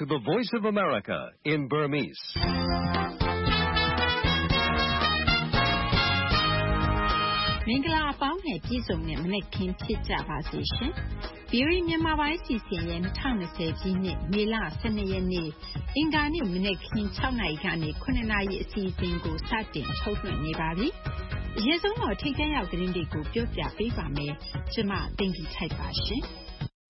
to the Voice of America in Burmese. ။မင်္ဂလာအပေါင်းနဲ့ပြည့်စုံတဲ့မနက်ခင်းဖြစ်ကြပါစေရှင်။ VOA မြန်မာပိုင်းစီစဉ်ရဲ့2020ပြည့်နှစ်မေလ12ရက်နေ့အင်္ဂါနေ့မနက်ခင်း6နာရီကနေ9နာရီအစီအစဉ်ကိုစတင်ထုတ်လွှင့်နေပါပြီ။အရင်ဆုံးတော့ထိပ်တန်းရောက်သတင်းတွေကိုပြောပြပေးပါမယ်။ကျွန်မတင်ကြထိုက်ပါရှင်။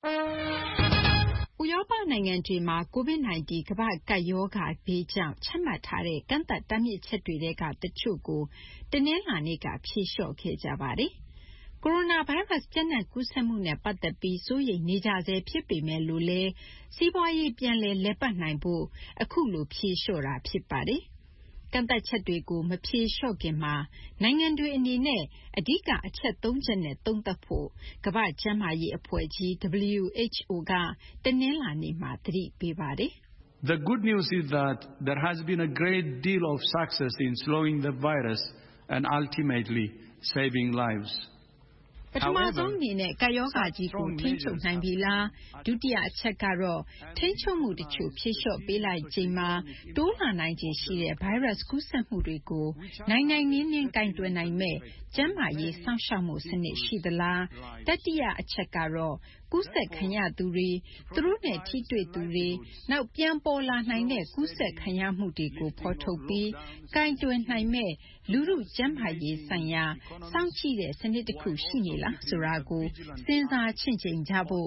ဥရောပနိုင်ငံတွေမှာ COVID-19 ကမ္ဘာ့ကပ်ရောဂါဘေးကြောင့်ချမှတ်ထားတဲ့ကန့်သတ်တားမြစ်ချက်တွေကတချို့ကိုတနင်္လာနေ့ကဖြေလျှော့ခဲ့ကြပါတယ်။ကိုရိုနာဗိုင်းရပ်စ်ပြန့်နှံ့ကူးစက်မှုနဲ့ပတ်သက်ပြီးစိုးရိမ်နေကြဆဲဖြစ်ပေမဲ့လို့လည်းစီးပွားရေးပြန်လည်ပတ်နိုင်ဖို့အခုလိုဖြေလျှော့တာဖြစ်ပါတယ်။ကန့်သတ်ချက်တွေကိုမဖြေလျှော့ခင်မှာနိုင်ငံတွေအနေနဲ့အဓိကအချက်၃ချက်နဲ့သုံးသပ်ဖို့ကမ္ဘာ့ကျန်းမာရေးအဖွဲ့ကြီး WHO ကတနင်္လာနေ့မှာသတိပေးပါတယ်။ The good news is that there has been a great deal of success in slowing the virus and ultimately saving lives. ပထမဆုံးအနေနဲ့ကပ်ရောဂါကြီးကိုထိန်းချုပ်နိုင်ပြီလားဒုတိယအချက်ကတော့ထိန်းချုပ်မှုတချို့ဖြေလျှော့ပေးလိုက်ချိန်မှာတိုးလာနိုင်ခြင်းရှိတဲ့ဗိုင်းရပ်စ်ကူးစက်မှုတွေကိုနိုင်နိုင်နင်းနင်းကင်တွယ်နိုင်မဲ့ကျန်းမာရေးစောင့်ရှောက်မှုစနစ်ရှိသလားတတိယအချက်ကတော့ကူးစက်ခံရသူတွေသူတို့နဲ့ထိတွေ့သူတွေနောက်ပြန်ပေါ်လာနိုင်တဲ့ကူးစက်ခံရမှုတွေကိုဖော်ထုတ်ပြီးကင်တွယ်နိုင်မဲ့လူထုကျန်းမာရေးဆိုင်ရာစောင့်ကြည့်တဲ့စနစ်တစ်ခုရှိနေလားဆိုတာကိုစဉ်းစားချင့်ချိန်ကြဖို့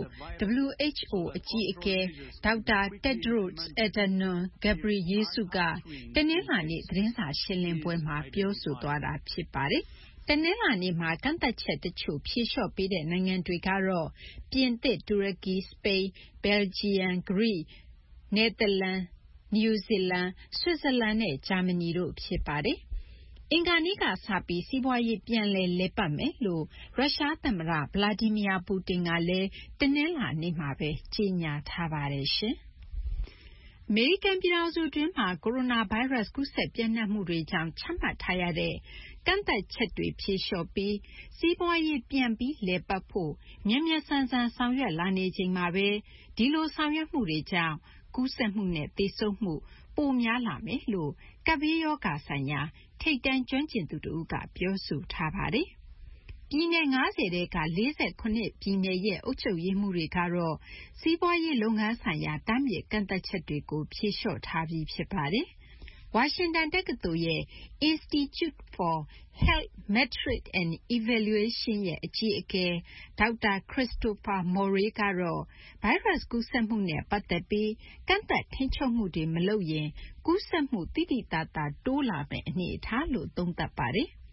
WHO အကြီးအကဲဒေါက်တာ Tedros Adhanom Ghebreyesus ကတနင်္လာနေ့သတင်းစာရှင်းလင်းပွဲမှာပြောဆိုသွားတာဖြစ်ပါတယ်။တနင်္လာနေ့မှာကန့်သတ်ချက်တချို့ဖြေလျှော့ပေးတဲ့နိုင်ငံတွေကတော့ပြင်သစ်၊တူရကီ၊စပိန်၊ဘယ်လ်ဂျီယံ၊ဂရိ၊နယ်သာလန်၊နယူးဇီလန်၊ဆွစ်ဇာလန်နဲ့ဂျာမနီတို့ဖြစ်ပါတယ်။အင်္ဂါနေ့ကစပြီးစီးပွားရေးပြန်လည်ပတ်မယ်လို့ရုရှားသမ္မတဗလာဒီမီယာပူတင်ကလည်းတနင်္လာနေ့မှာပဲကြေညာထားပါတယ်ရှင်။အမေရိကန်ပြည်ထောင်စုတွင်းမှာကိုရိုနာဗိုင်းရပ်စ်ကူးစက်ပြန့်နှံ့မှုတွေကြောင့်ချမှတ်ထားရတဲ့ကန့်သတ်ချက်တွေဖြေလျှော့ပြီးစီးပွားရေးပြန်ပြီးလည်ပတ်ဖို့မြန်မြန်ဆန်ဆန်ဆောင်ရွက်လာနေချိန်မှာပဲဒီလိုဆောင်ရွက်မှုတွေကြောင့်ကူးစက်မှုနဲ့သေဆုံးမှုပိုများလာမယ်လို့ကပ်ဘေးရောဂါဆိုင်ရာထိပ်တန်းကျွမ်းကျင်သူတဦးကပြောဆိုထားပါတယ်။ပြည်နယ်90ထဲက48ပြည်နယ်ရဲ့အုပ်ချုပ်ရေးမှူးတွေကတော့စီးပွားရေးလုပ်ငန်းဆိုင်ရာတားမြစ်ကန့်သတ်ချက်တွေကိုဖြေလျှော့ထားပြီးဖြစ်ပါတယ်။ဝါရှင်တန်တက္ကသိုလ်ရဲ့ Institute for Health Metrics and Evaluation ရဲ့အကြီးအကဲဒေါက်တာ Christopher Morey ကတော့ဗိုင်းရပ်စ်ကူးစက်မှုနဲ့ပတ်သက်ပြီးကန့်သတ်ထိန်းချုပ်မှုတွေမလုပ်ရင်ကူးစက်မှုသိသိသာသာတိုးလာမယ့်အနေအထားလို့သုံးသပ်ပါတယ်။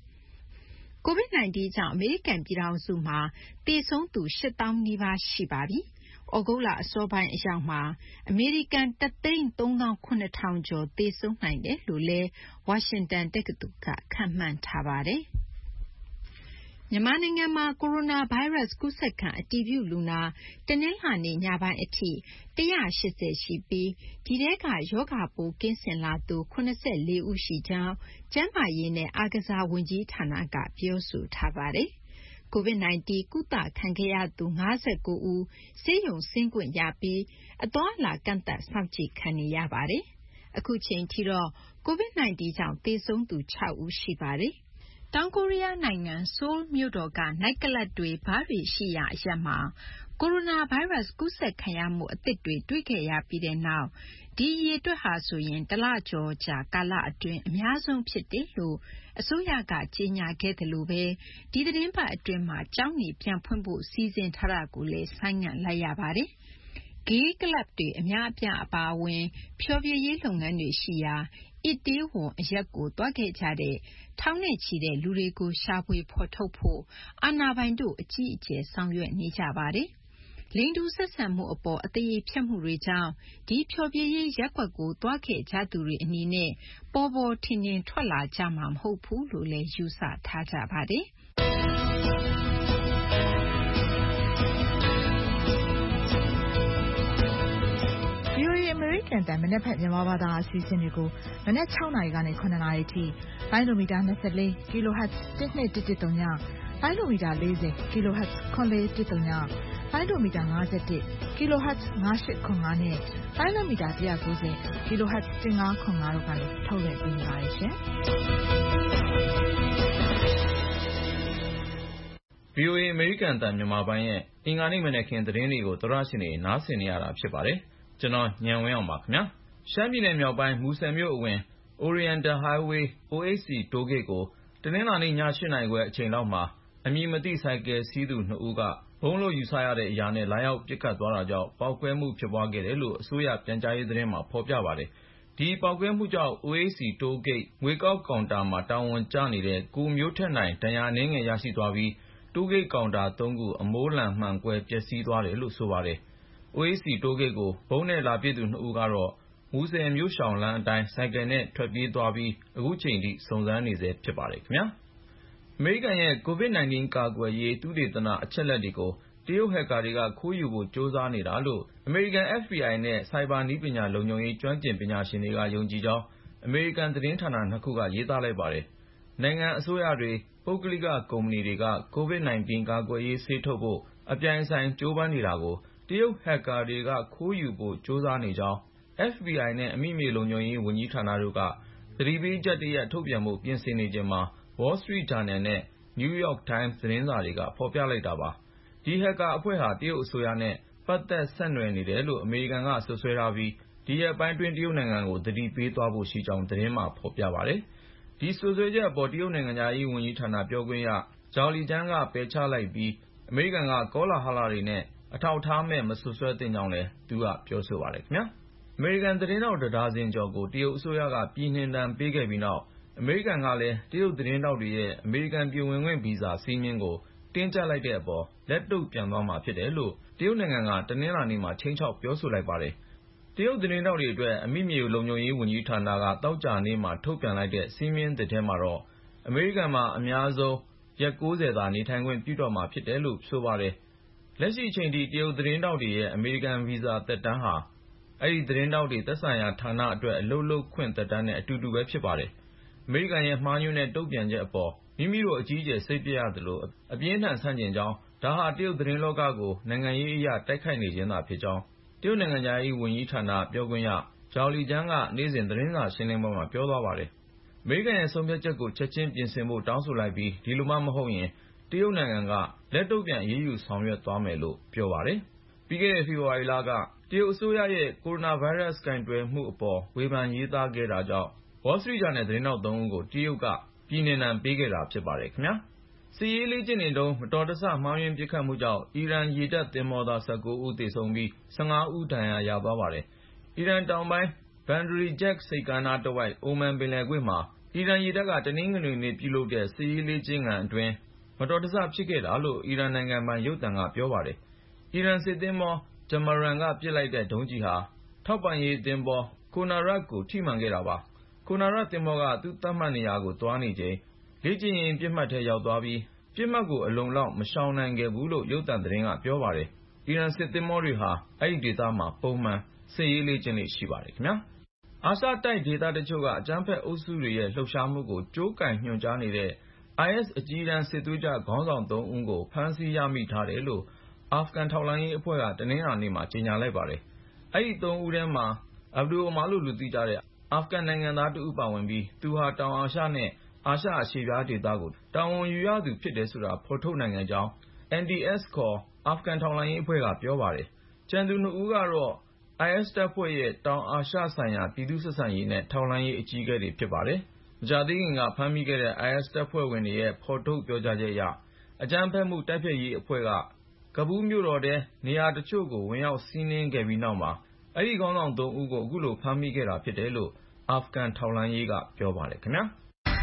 COVID-19 ကြောင့်အမေရိကန်ပြည်ထောင်စုမှာသေဆုံးသူ8000နီးပါးရှိပါပြီ။ဩဂုတ်လအစောပိုင်းအရောက်မှာအမေရိကန်1,370,000 ကျော်သေဆုံးနိုင်တယ်လို့လည်းဝါရှင်တန်တက္ကသိုလ်ကခန့်မှန်းထားပါတယ်။မြန်မာနိုင်ငံမှာကိုရိုနာဗိုင်းရပ်စ်ကူးစက်ခံအတည်ပြုလူနာတနင်္လာနေ့ညပိုင်းအထိ180ရှိပြီးဒီထဲကရောဂါပိုးကင်းစင်လာသူ84ဦးရှိကြောင်းကျန်းမာရေးနဲ့အားကစားဝန်ကြီးဌာနကပြောဆိုထားပါတယ်။ COVID-19 ကုသခံခဲ့ရသူ59ဦးဆေးရုံဆင်းခွင့်ရပြီးအသွားအလာကန့်သတ်စောင့်ကြည့်ခံနေရပါတယ်။အခုချိန်ထိတော့ COVID-19 ကြောင့်သေဆုံးသူ6ဦးရှိပါတယ်။တောင်ကိုရီးယားနိုင်ငံဆိုးလ်မြို့တော်ကနိုက်ကလပ်တွေဘားတွေရှိရာအရပ်မှာကိုရိုနာဗိုင်းရပ်စ်ကူးစက်ခံရမှုအသစ်တွေတွေ့ခဲ့ရပြီးတဲ့နောက်ဒီအရေအတွက်ဟာဆိုရင်တလကျော်ကြာကာလအတွင်းအများဆုံးဖြစ်တယ်လို့အစိုးရကကြေညာခဲ့တယ်လို့ပဲဒီသတင်းပတ်အတွင်းမှာကျောင်းတွေပြန်ဖွင့်ဖို့စီစဉ်ထားတာကိုလည်းဆိုင်းငံ့လိုက်ရပါတယ်။ဂေးကလပ်တွေအများအပြားအပါအဝင်ဖျော်ဖြေရေးလုပ်ငန်းတွေရှိရာအစ်တေးဝွန်အရက်ကိုတွားခဲ့ကြတဲ့ထောင်နဲ့ချီတဲ့လူတွေကိုရှာဖွေဖော်ထုတ်ဖို့အာဏာပိုင်တို့အကြီးအကျယ်ဆောင်ရွက်နေကြပါတယ်။လိင်တူဆက်ဆံမှုအပေါ်အသရေဖျက်မှုတွေကြောင့်ဒီဖျော်ဖြေရေးရက်ကွက်ကိုတွားခဲ့ကြသူတွေအနေနဲ့ပေါ်ပေါ်ထင်ထင်ထွက်လာကြမှာမဟုတ်ဘူးလို့လည်းယူဆထားကြပါတယ်။အမေရိကန်တန်မနက်ဖြန်မြန်မာဘာသာအစီအစဉ်တွေကိုမနက်6နာရီကနေ9နာရီထိလိုင်းဒိုမီတာ24 kHz 1213ညလိုမီတာ 40 kHz ခွန်လေး139လိုလိုမီတာ 51 kHz 5805နဲ့လိုလိုမီတာ 190 kHz 1505တို့ကနေထုတ်လွှင့်ပေးနေပါတယ်ရှင်။ VOA အမေရိကန်အသံမြန်မာပိုင်းရဲ့အင်္ဂါနေ့မနက်ခင်းသတင်းတွေကိုသောတရှင်တွေနားဆင်နေရတာဖြစ်ပါတယ်။ကျွန်တော်ဉာဏ်ဝင်းအောင်ပါခင်ဗျာ။ရှမ်းပြည်နယ်မြောက်ပိုင်းမူဆယ်မြို့အဝင် Oriental Highway OHC Toll Gate ကိုတနင်္လာနေ့ည 8 နာရီခွဲအချိန်လောက်မှာအမည်မသိဆိုင်ကယ်စီးသူ2ဦးကဗုံးလို့ယူဆရတဲ့အရာနဲ့လာရောက်ပစ်ခတ်သွားတာကြောင့်ပေါက်ကွဲမှုဖြစ်ပွားခဲ့တယ်လို့အစိုးရပြန်ကြားရေးသတင်းမှာဖော်ပြပါတယ်။ဒီပေါက်ကွဲမှုကြောင့် OHC Toll Gate ငွေကောက်ကောင်တာမှာတာဝန်ကျနေတဲ့ကိုမျိုးထက်နိုင်ဒဏ်ရာအနည်းငယ်ရရှိသွားပြီးတိုးဂိတ်ကောင်တာ3ခုအမိုးလန်မှန်ကွဲပျက်စီးသွားတယ်လို့ဆိုပါတယ်။ OHC Toll Gate ကိုဗုံးနဲ့လာပစ်သူ2ဦးကတော့မူဆယ်မြို့ရှောင်လမ်းအတိုင်းဆိုင်ကယ်နဲ့ထွက်ပြေးသွားပြီးအခုချိန်ထိစုံစမ်းနေဆဲဖြစ်ပါတယ်ခင်ဗျာ။အမေရိကန်ရဲ့ COVID-19 ကာကွယ်ရေးသုတေသနအချက်အလက်တွေကိုတရုတ်ဟက်ကာတွေကခိုးယူဖို့ကြိုးစားနေတာလို့အမေရိကန် FBI နဲ့ဆိုင်ဘာနည်းပညာလုံခြုံရေးကျွမ်းကျင်ပညာရှင်တွေကယုံကြည်ကြောင်းအမေရိကန်သတင်းဌာန2ခုကရေးသားလိုက်ပါတယ်။နိုင်ငံအစိုးရတွေပုဂ္ဂလိကကုမ္ပဏီတွေက COVID-19 ကာကွယ်ရေးဆေးထုတ်ဖို့အပြိုင်အဆိုင်ကြိုးပမ်းနေတာကိုတရုတ်ဟက်ကာတွေကခိုးယူဖို့ကြိုးစားနေကြောင်း FBI နဲ့အမိမြေလုံခြုံရေးဝန်ကြီးဌာနတို့ကသတိပေးချက်တရပ်ထုတ်ပြန်ဖို့ပြင်ဆင်နေချိန်မှာ Wall Street Journal နဲ့ New York Times သတင်းစာတွေကဖော်ပြလိုက်တာပါ။ဒီဟက်ကာအဖွဲ့ဟာတရုတ်အစိုးရနဲ့ပတ်သက်ဆက်နွယ်နေတယ်လို့အမေရိကန်ကစွပ်စွဲထားပြီးဒီရက်ပိုင်းတွင်းတရုတ်နိုင်ငံကိုသတိပေးသွားဖို့ရှိကြောင်းသတင်းမှာဖော်ပြပါတယ်။ဒီစွပ်စွဲချက်အပေါ်တရုတ်နိုင်ငံခြားရေးဝန်ကြီးဌာနပြောခွင့်ရZhao Lijianကပယ်ချလိုက်ပြီးအမေရိကန်ကကောလာဟလတွေနဲ့အထောက်အထားမဲ့မစွပ်စွဲသင့်ကြောင်းလည်းသူကပြောဆိုပါတယ်ခင်ဗျာ။အမေရိကန်သတင်းထောက်1ဒါဇင်ကျော်ကိုတရုတ်အစိုးရကပြည်နှင်ဒဏ်ပေးခဲ့ပြီးနောက်အမေရိကန်ကလည်းတရုတ်သတင်းထောက်တွေရဲ့အမေရိကန်ပြည်ဝင်ခွင့်ဗီဇာစည်းမျဉ်းကိုတင်းကျပ်လိုက်တဲ့အပေါ်လက်တုံ့ပြန်သွားမှာဖြစ်တယ်လို့တရုတ်နိုင်ငံကတနင်္လာနေ့မှာခြိမ်းခြောက်ပြောဆိုလိုက်ပါတယ်။တရုတ်သတင်းထောက်တွေအတွက်အမိမြေလုံခြုံရေးဝန်ကြီးဌာနကသောကြာနေ့မှာထုတ်ပြန်လိုက်တဲ့စည်းမျဉ်းသစ်ထဲမှာတော့အမေရိကန်မှာအများဆုံးရက်90သာနေထိုင်ခွင့်ပြုတော့မှာဖြစ်တယ်လို့ဆိုပါတယ်။လက်ရှိအချိန်ထိတရုတ်သတင်းထောက်တွေရဲ့အမေရိကန်ဗီဇာသက်တမ်းဟာအဲဒီသတင်းထောက်တွေသက်ဆိုင်ရာဌာနအတွက်အလုပ်လုပ်ခွင့်သက်တမ်းနဲ့အတူတူပဲဖြစ်ပါတယ်။အမေရိကန်ရဲ့မှားယွင်းတဲ့တုံ့ပြန်ချက်အပေါ်မိမိတို့အကြီးအကျယ်စိတ်ပျက်ရသလိုအပြင်းထန်ဆန့်ကျင်ကြောင်းဒါဟာတရုတ်သတင်းလောကကိုနိုင်ငံရေးအရတိုက်ခိုက်နေခြင်းသာဖြစ်ကြောင်းတရုတ်နိုင်ငံခြားရေးဝန်ကြီးဌာနပြောခွင့်ရZhao Lijianကနေ့စဉ်သတင်းစာရှင်းလင်းပွဲမှာပြောသွားပါတယ်။အမေရိကန်ရဲ့ဆုံးဖြတ်ချက်ကိုချက်ချင်းပြင်ဆင်ဖို့တောင်းဆိုလိုက်ပြီးဒီလိုမှမဟုတ်ရင်တရုတ်နိုင်ငံကလက်တုံ့ပြန်အရေးယူဆောင်ရွက်သွားမယ်လို့ပြောပါတယ်။ပြီးခဲ့တဲ့ဖေဖော်ဝါရီလကတရုတ်အစိုးရရဲ့ကိုရိုနာဗိုင်းရပ်စ်ကိုင်တွယ်မှုအပေါ်ဝေဖန်ရေးသားခဲ့တာကြောင့်Wall Street Journal သတင်းထောက်3ဦးကိုတရုတ်ကပြည်နှင်ဒဏ်ပေးခဲ့တာဖြစ်ပါတယ်ခင်ဗျာ။စစ်ရေးလေ့ကျင့်နေတုန်းမတော်တဆမှားယွင်းပစ်ခတ်မှုကြောင့်အီရန်ရေတပ်သင်္ဘောသား19ဦးသေဆုံးပြီး15ဦးဒဏ်ရာရသွားပါတယ်။အီရန်တောင်ပိုင်းBandar Jack ဆိပ်ကမ်းနားတဝိုက်အိုမန်ပင်လယ်ကွေ့မှာအီရန်ရေတပ်ကတနင်္ဂနွေနေ့ပြုလုပ်တဲ့စစ်ရေးလေ့ကျင့်ခန်းအတွင်းမတော်တဆဖြစ်ခဲ့တာလို့အီရန်နိုင်ငံပိုင်ရုပ်သံကပြောပါတယ်။အီရန်စစ်သင်္ဘောJamaran ကပစ်လိုက်တဲ့ဒုံးကျည်ဟာထောက်ပံ့ရေးသင်္ဘောKonarak ကိုထိမှန်ခဲ့တာပါ။ Konarak သင်္ဘောကသူ့သတ်မှတ်နေရာကိုသွားနေချိန်လေ့ကျင့်ရေးပစ်မှတ်ထဲရောက်သွားပြီးပစ်မှတ်ကိုအလုံအလောက်မရှောင်နိုင်ခဲ့ဘူးလို့ရုပ်သံသတင်းကပြောပါတယ်။အီရန်စစ်သင်္ဘောတွေဟာအဲဒီဒေသမှာပုံမှန်စစ်ရေးလေ့ကျင့်လေ့ရှိပါတယ်ခင်ဗျာ။အာရှတိုက်ဒေသတချို့ကအကြမ်းဖက်အုပ်စုတွေရဲ့လှုပ်ရှားမှုကိုကြိုးကိုင်ညွှန်ကြားနေတဲ့ IS အကြီးတန်းစစ်သွေးကြွခေါင်းဆောင်3ဦးကိုဖမ်းဆီးရမိထားတယ်လို့အာဖဂန်ထောက်လှမ်းရေးအဖွဲ့ကတနင်္လာနေ့မှာကြေညာလိုက်ပါတယ်။အဲဒီ3ဦးထဲမှာAbdul Omar လို့လူသိကြတဲ့အာဖဂန်နိုင်ငံသားတဦးပါဝင်ပြီးသူဟာတောင်အာရှနဲ့အာရှအရှေ့ဖျားဒေသကိုတာဝန်ယူရသူဖြစ်တယ်ဆိုတာဖော်ထုတ်နိုင်ခဲ့ကြောင်း NDS ခေါ်အာဖဂန်ထောက်လှမ်းရေးအဖွဲ့ကပြောပါတယ်။ကျန်သူ2ဦးကတော့ IS တပ်ဖွဲ့ရဲ့တောင်အာရှဆိုင်ရာပြည်သူ့ဆက်ဆံရေးနဲ့ထောက်လှမ်းရေးအကြီးအကဲတွေဖြစ်ပါတယ်။မကြာသေးခင်ကဖမ်းမိခဲ့တဲ့ IS တပ်ဖွဲ့ဝင်တွေရဲ့ဖော်ထုတ်ပြောကြားချက်အရအကြမ်းဖက်မှုတိုက်ဖျက်ရေးအဖွဲ့ကကဘူးမြို့တော်ထဲနေရာတချို့ကိုဝင်ရောက်စီးနင်းခဲ့ပြီးနောက်မှာအဲဒီခေါင်းဆောင်3ဦးကိုအခုလိုဖမ်းမိခဲ့တာဖြစ်တယ်လို့အာဖဂန်ထောက်လှမ်းရေးကပြောပါတယ်ခင်ဗျာ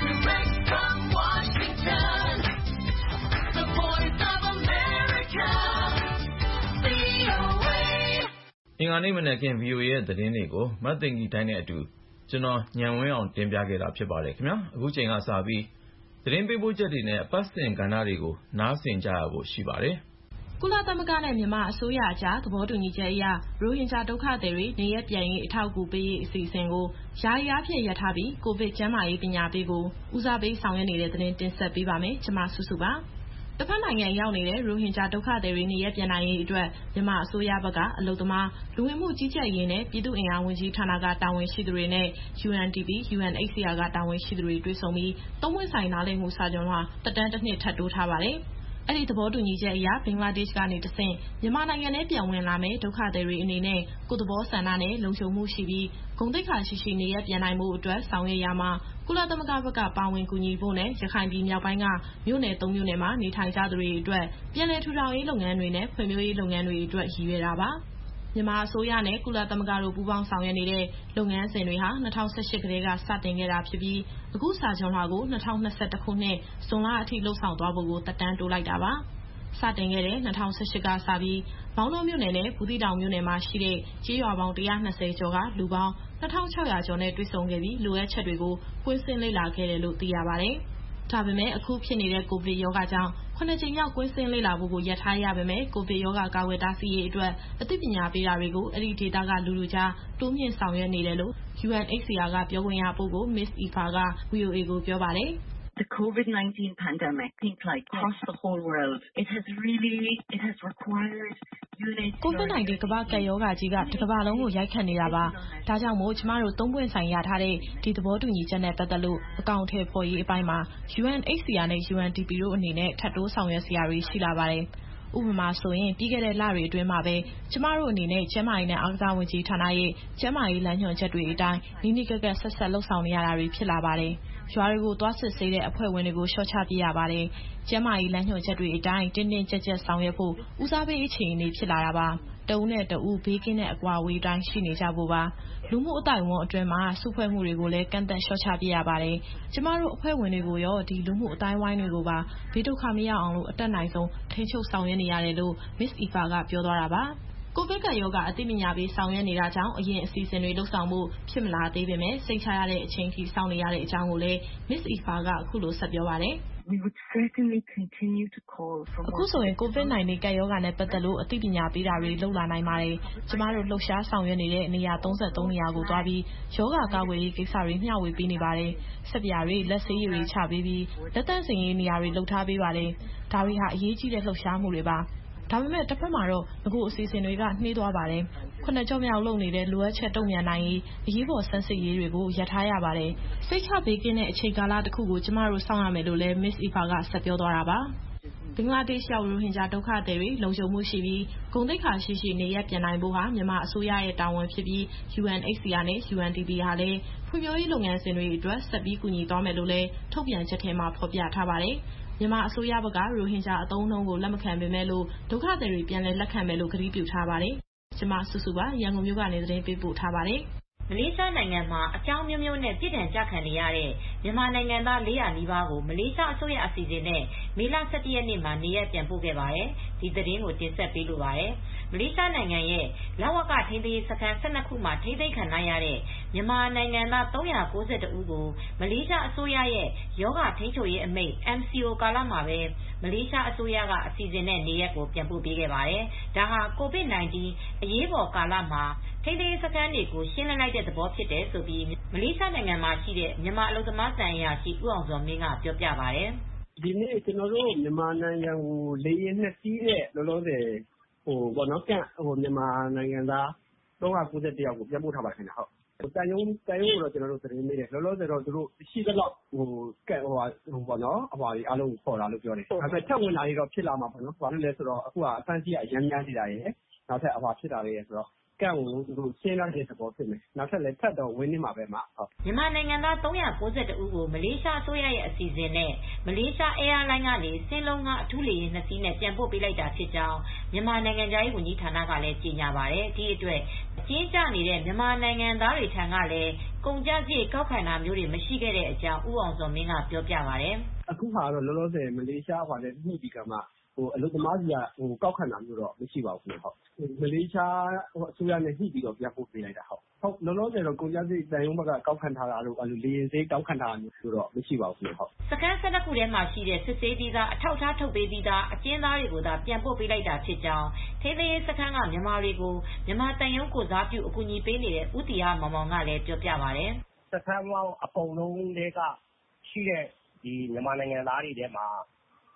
အင်္ဂါနေ့မနက်ခင်း VOA ရဲ့သတင်းတွေကိုမသိင်္ဂီတိုင်းနဲ့အတူကျွန်တော်ဉာဏ်ဝင်းအောင်တင်ပြခဲ့တာဖြစ်ပါတယ်ခင်ဗျာအခုချိန်ကစပြီးသတင်းပေးပို့ချက်တွေနဲ့အပတ်စဉ်ကဏ္ဍတွေကိုနားဆင်ကြရဖို့ရှိပါတယ်ကုလသမဂ္ဂနဲ့မြန်မာအစိုးရအကြားသဘောတူညီချက်အရရိုဟင်ဂျာဒုက္ခသည်တွေနေရပ်ပြန်ရေးအထောက်အကူပေးရေးအစီအစဉ်ကိုယာယီအားဖြင့်ရပ်ထားပြီးကိုဗစ်ကျန်းမာရေးပညာပေးကိုဦးစားပေးဆောင်ရွက်နေတဲ့သတင်းတင်ဆက်ပေးပါမယ်။ကျွန်မစုစုပါ။တစ်ဖက်နိုင်ငံရောက်နေတဲ့ရိုဟင်ဂျာဒုက္ခသည်တွေနေရပ်ပြန်နိုင်ရေးအတွက်မြန်မာအစိုးရဘက်ကအလုပ်သမားလူဝင်မှုကြီးကြပ်ရေးနဲ့ပြည်သူ့အင်အားဝန်ကြီးဌာနကတာဝန်ရှိသူတွေနဲ့ UNDP UNHCR ကတာဝန်ရှိသူတွေတွေ့ဆုံပြီးသုံးပွင့်ဆိုင်နားလည်မှုစာချွန်လွှာတက်တန်းတစ်နှစ်ထပ်တိုးထားပါတယ်။အဲ့ဒီသဘောတူညီချက်အရဘင်္ဂလားဒေ့ရှ်ကနေတဆင့်မြန်မာနိုင်ငံထဲပြန်ဝင်လာမယ့်ဒုက္ခသည်တွေအနေနဲ့ကိုယ်သဘောဆန္ဒနဲ့လုံခြုံမှုရှိပြီးဂုဏ်သိက္ခာရှိနေရပ်ပြန်နိုင်မှုအတွက်ဆောင်ရွက်ရမှာကုလသမဂ္ဂဘက်ကပါဝင်ကူညီဖို့နဲ့ရခိုင်ပြည်မြောက်ပိုင်းကမြို့နယ် 3 မြို့နယ်မှာနေထိုင်ကြသူတွေအတွက်ပြည်내ထူထောင်ရေးလုပ်ငန်းတွေနဲ့ဖွံ့ဖြိုးရေးလုပ်ငန်းတွေအတွက်ရည်ရွယ်တာပါမြန်မာအစိုးရနဲ့ကုလသမဂ္ဂတို့ပူးပေါင်းဆောင်ရွက်နေတဲ့လုပ်ငန်းစဉ်တွေဟာ2018ကတည်းကစတင်ခဲ့တာဖြစ်ပြီးအခုစာချုပ်လွှာကို2021ခုနှစ်ဇွန်လအထိလှုပ်ဆောင်သွားဖို့ကိုတက်တန်းတိုးလိုက်တာပါစတင်ခဲ့တဲ့2018ကစပြီးမောင်နှမမြို့နယ်နဲ့ဘူးသီးတောင်မြို့နယ်မှာရှိတဲ့ကြေးရွာပေါင်း120ကျော်ကလူပေါင်း2600ကျော်နဲ့တွေ့ဆုံခဲ့ပြီးလိုအပ်ချက်တွေကိုကွင်းဆင်းလေ့လာခဲ့တယ်လို့သိရပါတယ်။ဒါပေမဲ့အခုဖြစ်နေတဲ့ကိုဗစ်ရောဂါကြောင့်9ကြိမ်မြောက်ကွင်းဆင်းလေ့လာဖို့ကိုရပ်ထားရပါမယ်။ကိုဗစ်ရောဂါကာကွယ်တားဆီးရေးအတွက်အသိပညာပေးတာတွေကိုအဲ့ဒီဒေသကလူကြားတိုးမြင့်ဆောင်ရွက်နေတယ်လို့ UNHCR ကပြောခွင့်ရပုဂ္ဂိုလ် Miss Aoife က VOA ကိုပြောပါတယ် The COVID-19 pandemic, I think like across the whole world, it has required unity. COVID-19 ကမ္ဘာကပ်ရောဂါကြီးကတစ်ကမ္ဘာလုံးကိုရိုက်ခတ်နေတာပါ။ဒါကြောင့်မို့ကျမတို့သုံးပွင့်ဆိုင်ရထားတဲ့ဒီသဘောတူညီချက်နဲ့ပတ်သက်လို့အကောင့်ထဲပေါ်ရေးအပိုင်းမှာ UNHCR နဲ့ UNDP တို့အနေနဲ့ထပ်တိုးဆောင်ရွက်စရာတွေရှိလာပါတယ်။ဥပမာဆိုရင်ပြီးခဲ့တဲ့လတွေအတွင်းမှာပဲကျမတို့အနေနဲ့ကျန်းမာရေးနဲ့အားကစားဝန်ကြီးဌာနရဲ့ကျန်းမာရေးလမ်းညွှန်ချက်တွေအတိုင်းနီးနီးကပ်ကပ်ဆက်လုပ်ဆောင်နေရတာတွေဖြစ်လာပါတယ်။ရွာတွေကိုသွားစစ်ဆေးတဲ့အဖွဲ့ဝင်တွေကိုလျှော့ချပြရပါတယ်။ကျန်းမာရေးလမ်းညွှန်ချက်တွေအတိုင်းတင်းတင်းကြပ်ကြပ်ဆောင်ရွက်ဖို့ဦးစားပေးအခြေအနေဖြစ်လာတာပါ။တဦးနဲ့တဦးဘေးကင်းတဲ့အကွာအဝေးတိုင်းရှိနေကြဖို့ပါ။လူမှုအသိုက်အဝန်းအတွင်းမှာစုဖွဲ့မှုတွေကိုလည်းကန့်သတ်လျှော့ချပြရပါတယ်။ကျမတို့အဖွဲ့ဝင်တွေကိုရောဒီလူမှုအသိုင်းအဝိုင်းတွေကိုပါဘေးဒုက္ခမရောက်အောင်လို့အတက်နိုင်ဆုံးထိန်းချုပ်ဆောင်ရွက်နေရတယ်လို့ Miss Aoife ကပြောသွားတာပါ။ကိုဗစ်ကရောဂါအသိပညာပေးဆောင်ရွက်နေတာကြောင့်အရင်အစီအစဉ်တွေလှုပ်ဆောင်မှုဖြစ်မလာသေးပေမဲ့စိတ်ချရတဲ့အချိန်ထိစောင့်နေရတဲ့အကြောင်းကိုလည်း Miss Aoife ကအခုလိုဆက်ပြောပါတယ် We would certainly continue to call for အခုဆိုရင် COVID-19 ကပ်ရောဂါနဲ့ပတ်သက်လို့အသိပညာပေးတာတွေလုပ်လာနိုင်ပါတယ်။ကျမတို့လှုပ်ရှားဆောင်ရွက်နေတဲ့နေရာ33နေရာကိုသွားပြီးယောဂကာကွယ်ရေးကိစ္စတွေမျှဝေပေးနေပါတယ်။ဆက်ပြားတွေလက်ဆေးရည်တွေချပေးပြီးလက်သန့်စင်ရေးနေရာတွေလုပ်ထားပေးပါတယ်။ဒါတွေဟာအရေးကြီးတဲ့လှုပ်ရှားမှုတွေပါ။ဒါပေမဲ့တစ်ဖက်မှာတော့အခုအစီအစဉ်တွေကနှေးသွားပါတယ်။9ကြော့မြောက်လုပ်နေတဲ့လိုအပ်ချက်တုံ့ပြန်နိုင်ရေးအရေးပေါ်ဆန်းစစ်ရေးတွေကိုရပ်ထားရပါတယ်။စိတ်ချဘေးကင်းတဲ့အချိန်ကာလတစ်ခုကိုကျမတို့စောင့်ရမယ်လို့လည်း Miss Aoife ကဆက်ပြောသွားတာပါ။ဘင်္ဂလားဒေ့ရှ်ရောက်ရိုဟင်ဂျာဒုက္ခသည်တွေလုံခြုံမှုရှိပြီးဂုဏ်သိက္ခာရှိနေရပ်ပြန်နိုင်ဖို့ဟာမြန်မာအစိုးရရဲ့တာဝန်ဖြစ်ပြီး UNHCR နဲ့ UNDP ဟာလည်းဖွံ့ဖြိုးရေးလုပ်ငန်းစဉ်တွေအတွက်ဆက်ပြီးကူညီသွားမယ်လို့လည်းထုတ်ပြန်ချက်ထဲမှာဖော်ပြထားပါတယ်။မြန်မာအစိုးရဘက်ကရိုဟင်ဂျာအသုံးအနှုန်းကိုလက်မခံပေမဲ့လို့ဒုက္ခသည်တွေပြန်လည်လက်ခံမယ်လို့ကတိပြုထားပါတယ်။ကျမစုစုပါရန်ကုန်မြို့ကနေသတင်းပေးပို့ထားပါတယ်။မလေးရှားနိုင်ငံမှာအကြောင်းမျိုးမျိုးနဲ့ပြည်ထံကြခံနေရတဲ့မြန်မာနိုင်ငံသား400နီးပါးကိုမလေးရှားအစိုးရအစီအစဉ်နဲ့မေလ17ရက်နေ့မှာနေရပ်ပြန်ပို့ခဲ့ပါတယ်။ဒီသတင်းကိုတင်ဆက်ပေးလိုပါတယ်။မလေးရှားနိုင်ငံရဲ့လဝကထိန်းသိမ်းစခန်း12ခုမှာထိန်းသိမ်းခံထားရတဲ့မြန်မာနိုင်ငံသား392ဦးကိုမလေးရှားအစိုးရရဲ့ယောဂထိန်းချုပ်ရေးအမိန့် MCO ကာလမှာပဲမလေးရှားအစိုးရကအစီအစဉ်နဲ့နေရပ်ကိုပြန်ပို့ပေးခဲ့ပါတယ်။ဒါဟာ COVID-19 အရေးပေါ်ကာလမှာထိန်းသိမ်းစခန်းတွေကိုရှင်းလင်းလိုက်တဲ့သဘောဖြစ်တယ်ဆိုပြီးမလေးရှားနိုင်ငံမှာရှိတဲ့မြန်မာအလုပ်သမားသံအရာရှိဦးအောင်ဇော်မင်းကပြောပြပါတယ်။ဒီနေ့ကျွန်တော်တို့မြန်မာနိုင်ငံကိုလေယာဉ်နဲ့စီးတဲ့လောလောဆယ်မြန်မာနိုင်ငံသား391ယောက်ကိုပြန်ပို့ထားပါခင်ဗျာ။တန်ယုံကိုတော့ကျွန်တော်တို့သတင်းမေးတယ်လောလောဆယ်တော့သူတို့ရှိသလောက်ကတ်အားလုံးခေါ်တာလို့ပြောတယ်။ဒါပေမဲ့ထပ်ဝင်လာတော့ဖြစ်လာမှာပေါ့နော်။ဘာလို့လဲဆိုတော့အခုကအဖမ်းဆီးကအများကြီးနေတာရယ်နောက်ထပ်ဖြစ်လာတယ်ဆိုတော့ကန့်ကိုသူတို့ရှင်းလိုက်တဲ့သဘောဖြစ်မယ်။နောက်ထပ်လည်းထပ်တော့ဝင်းနေမှာပဲမှာ။မြန်မာနိုင်ငံသား392ဦးကိုမလေးရှားအစိုးရရဲ့အစီအစဉ်နဲ့မလေးရှား Airline ကနေစင်းလုံးကအထူးလေယာဉ်2စီးနဲ့ပြန်ပို့ပေးလိုက်တာဖြစ်ကြောင်းမြန်မာနိုင်ငံသားရေးဝန်ကြီးဌာနကလည်းကြေညာပါတယ်။ဒီအတွက်အကျဉ်းကျနေတဲ့မြန်မာနိုင်ငံသားတွေထံကလည်းကုန်ကျစရိတ်ကောက်ခံတာမျိုးတွေမရှိခဲ့တဲ့အကြောင်းဦးအောင်စော်မင်းကပြောပြပါတယ်။အခုဟာတော့လောလောဆယ်မလေးရှားကလည်းညှိပြီးကမှအလုပ်သမားကြီးကကောက်ခံတာမျိုးတော့မရှိပါဘူးခင်ဗျ။မလေးရှားအစိုးရနဲ့ညှိပြီးတော့ပြန်ပို့ပေးလိုက်တာဟုတ်လောလောဆယ်တော့ကုန်ကျစရိတ်တန်ယုံဘက်ကကောက်ခံထားတာလို့လေယာဉ်ဈေးကောက်ခံတာမျိုးတော့မရှိပါဘူးခင်ဗျ။စခန်း12ခုထဲမှာရှိတဲ့စစ်ဆေးပြီးသားအထောက်အထားထုတ်ပေးပြီးသားအကျဉ်းသားတွေကိုသာပြန်ပို့ပေးလိုက်တာဖြစ်ကြောင်းထိန်းသိမ်းရေးစခန်းကမြန်မာတွေကိုမြန်မာတန်ယုံကိုစားပြုအကူအညီပေးနေတဲ့ဦးတီဟာမောင်မောင်ကလည်းပြောပြပါတယ်။စခန်းပေါင်းအကုန်လုံးတွေကရှိတဲ့ဒီမြန်မာနိုင်ငံသားတွေထဲမှာ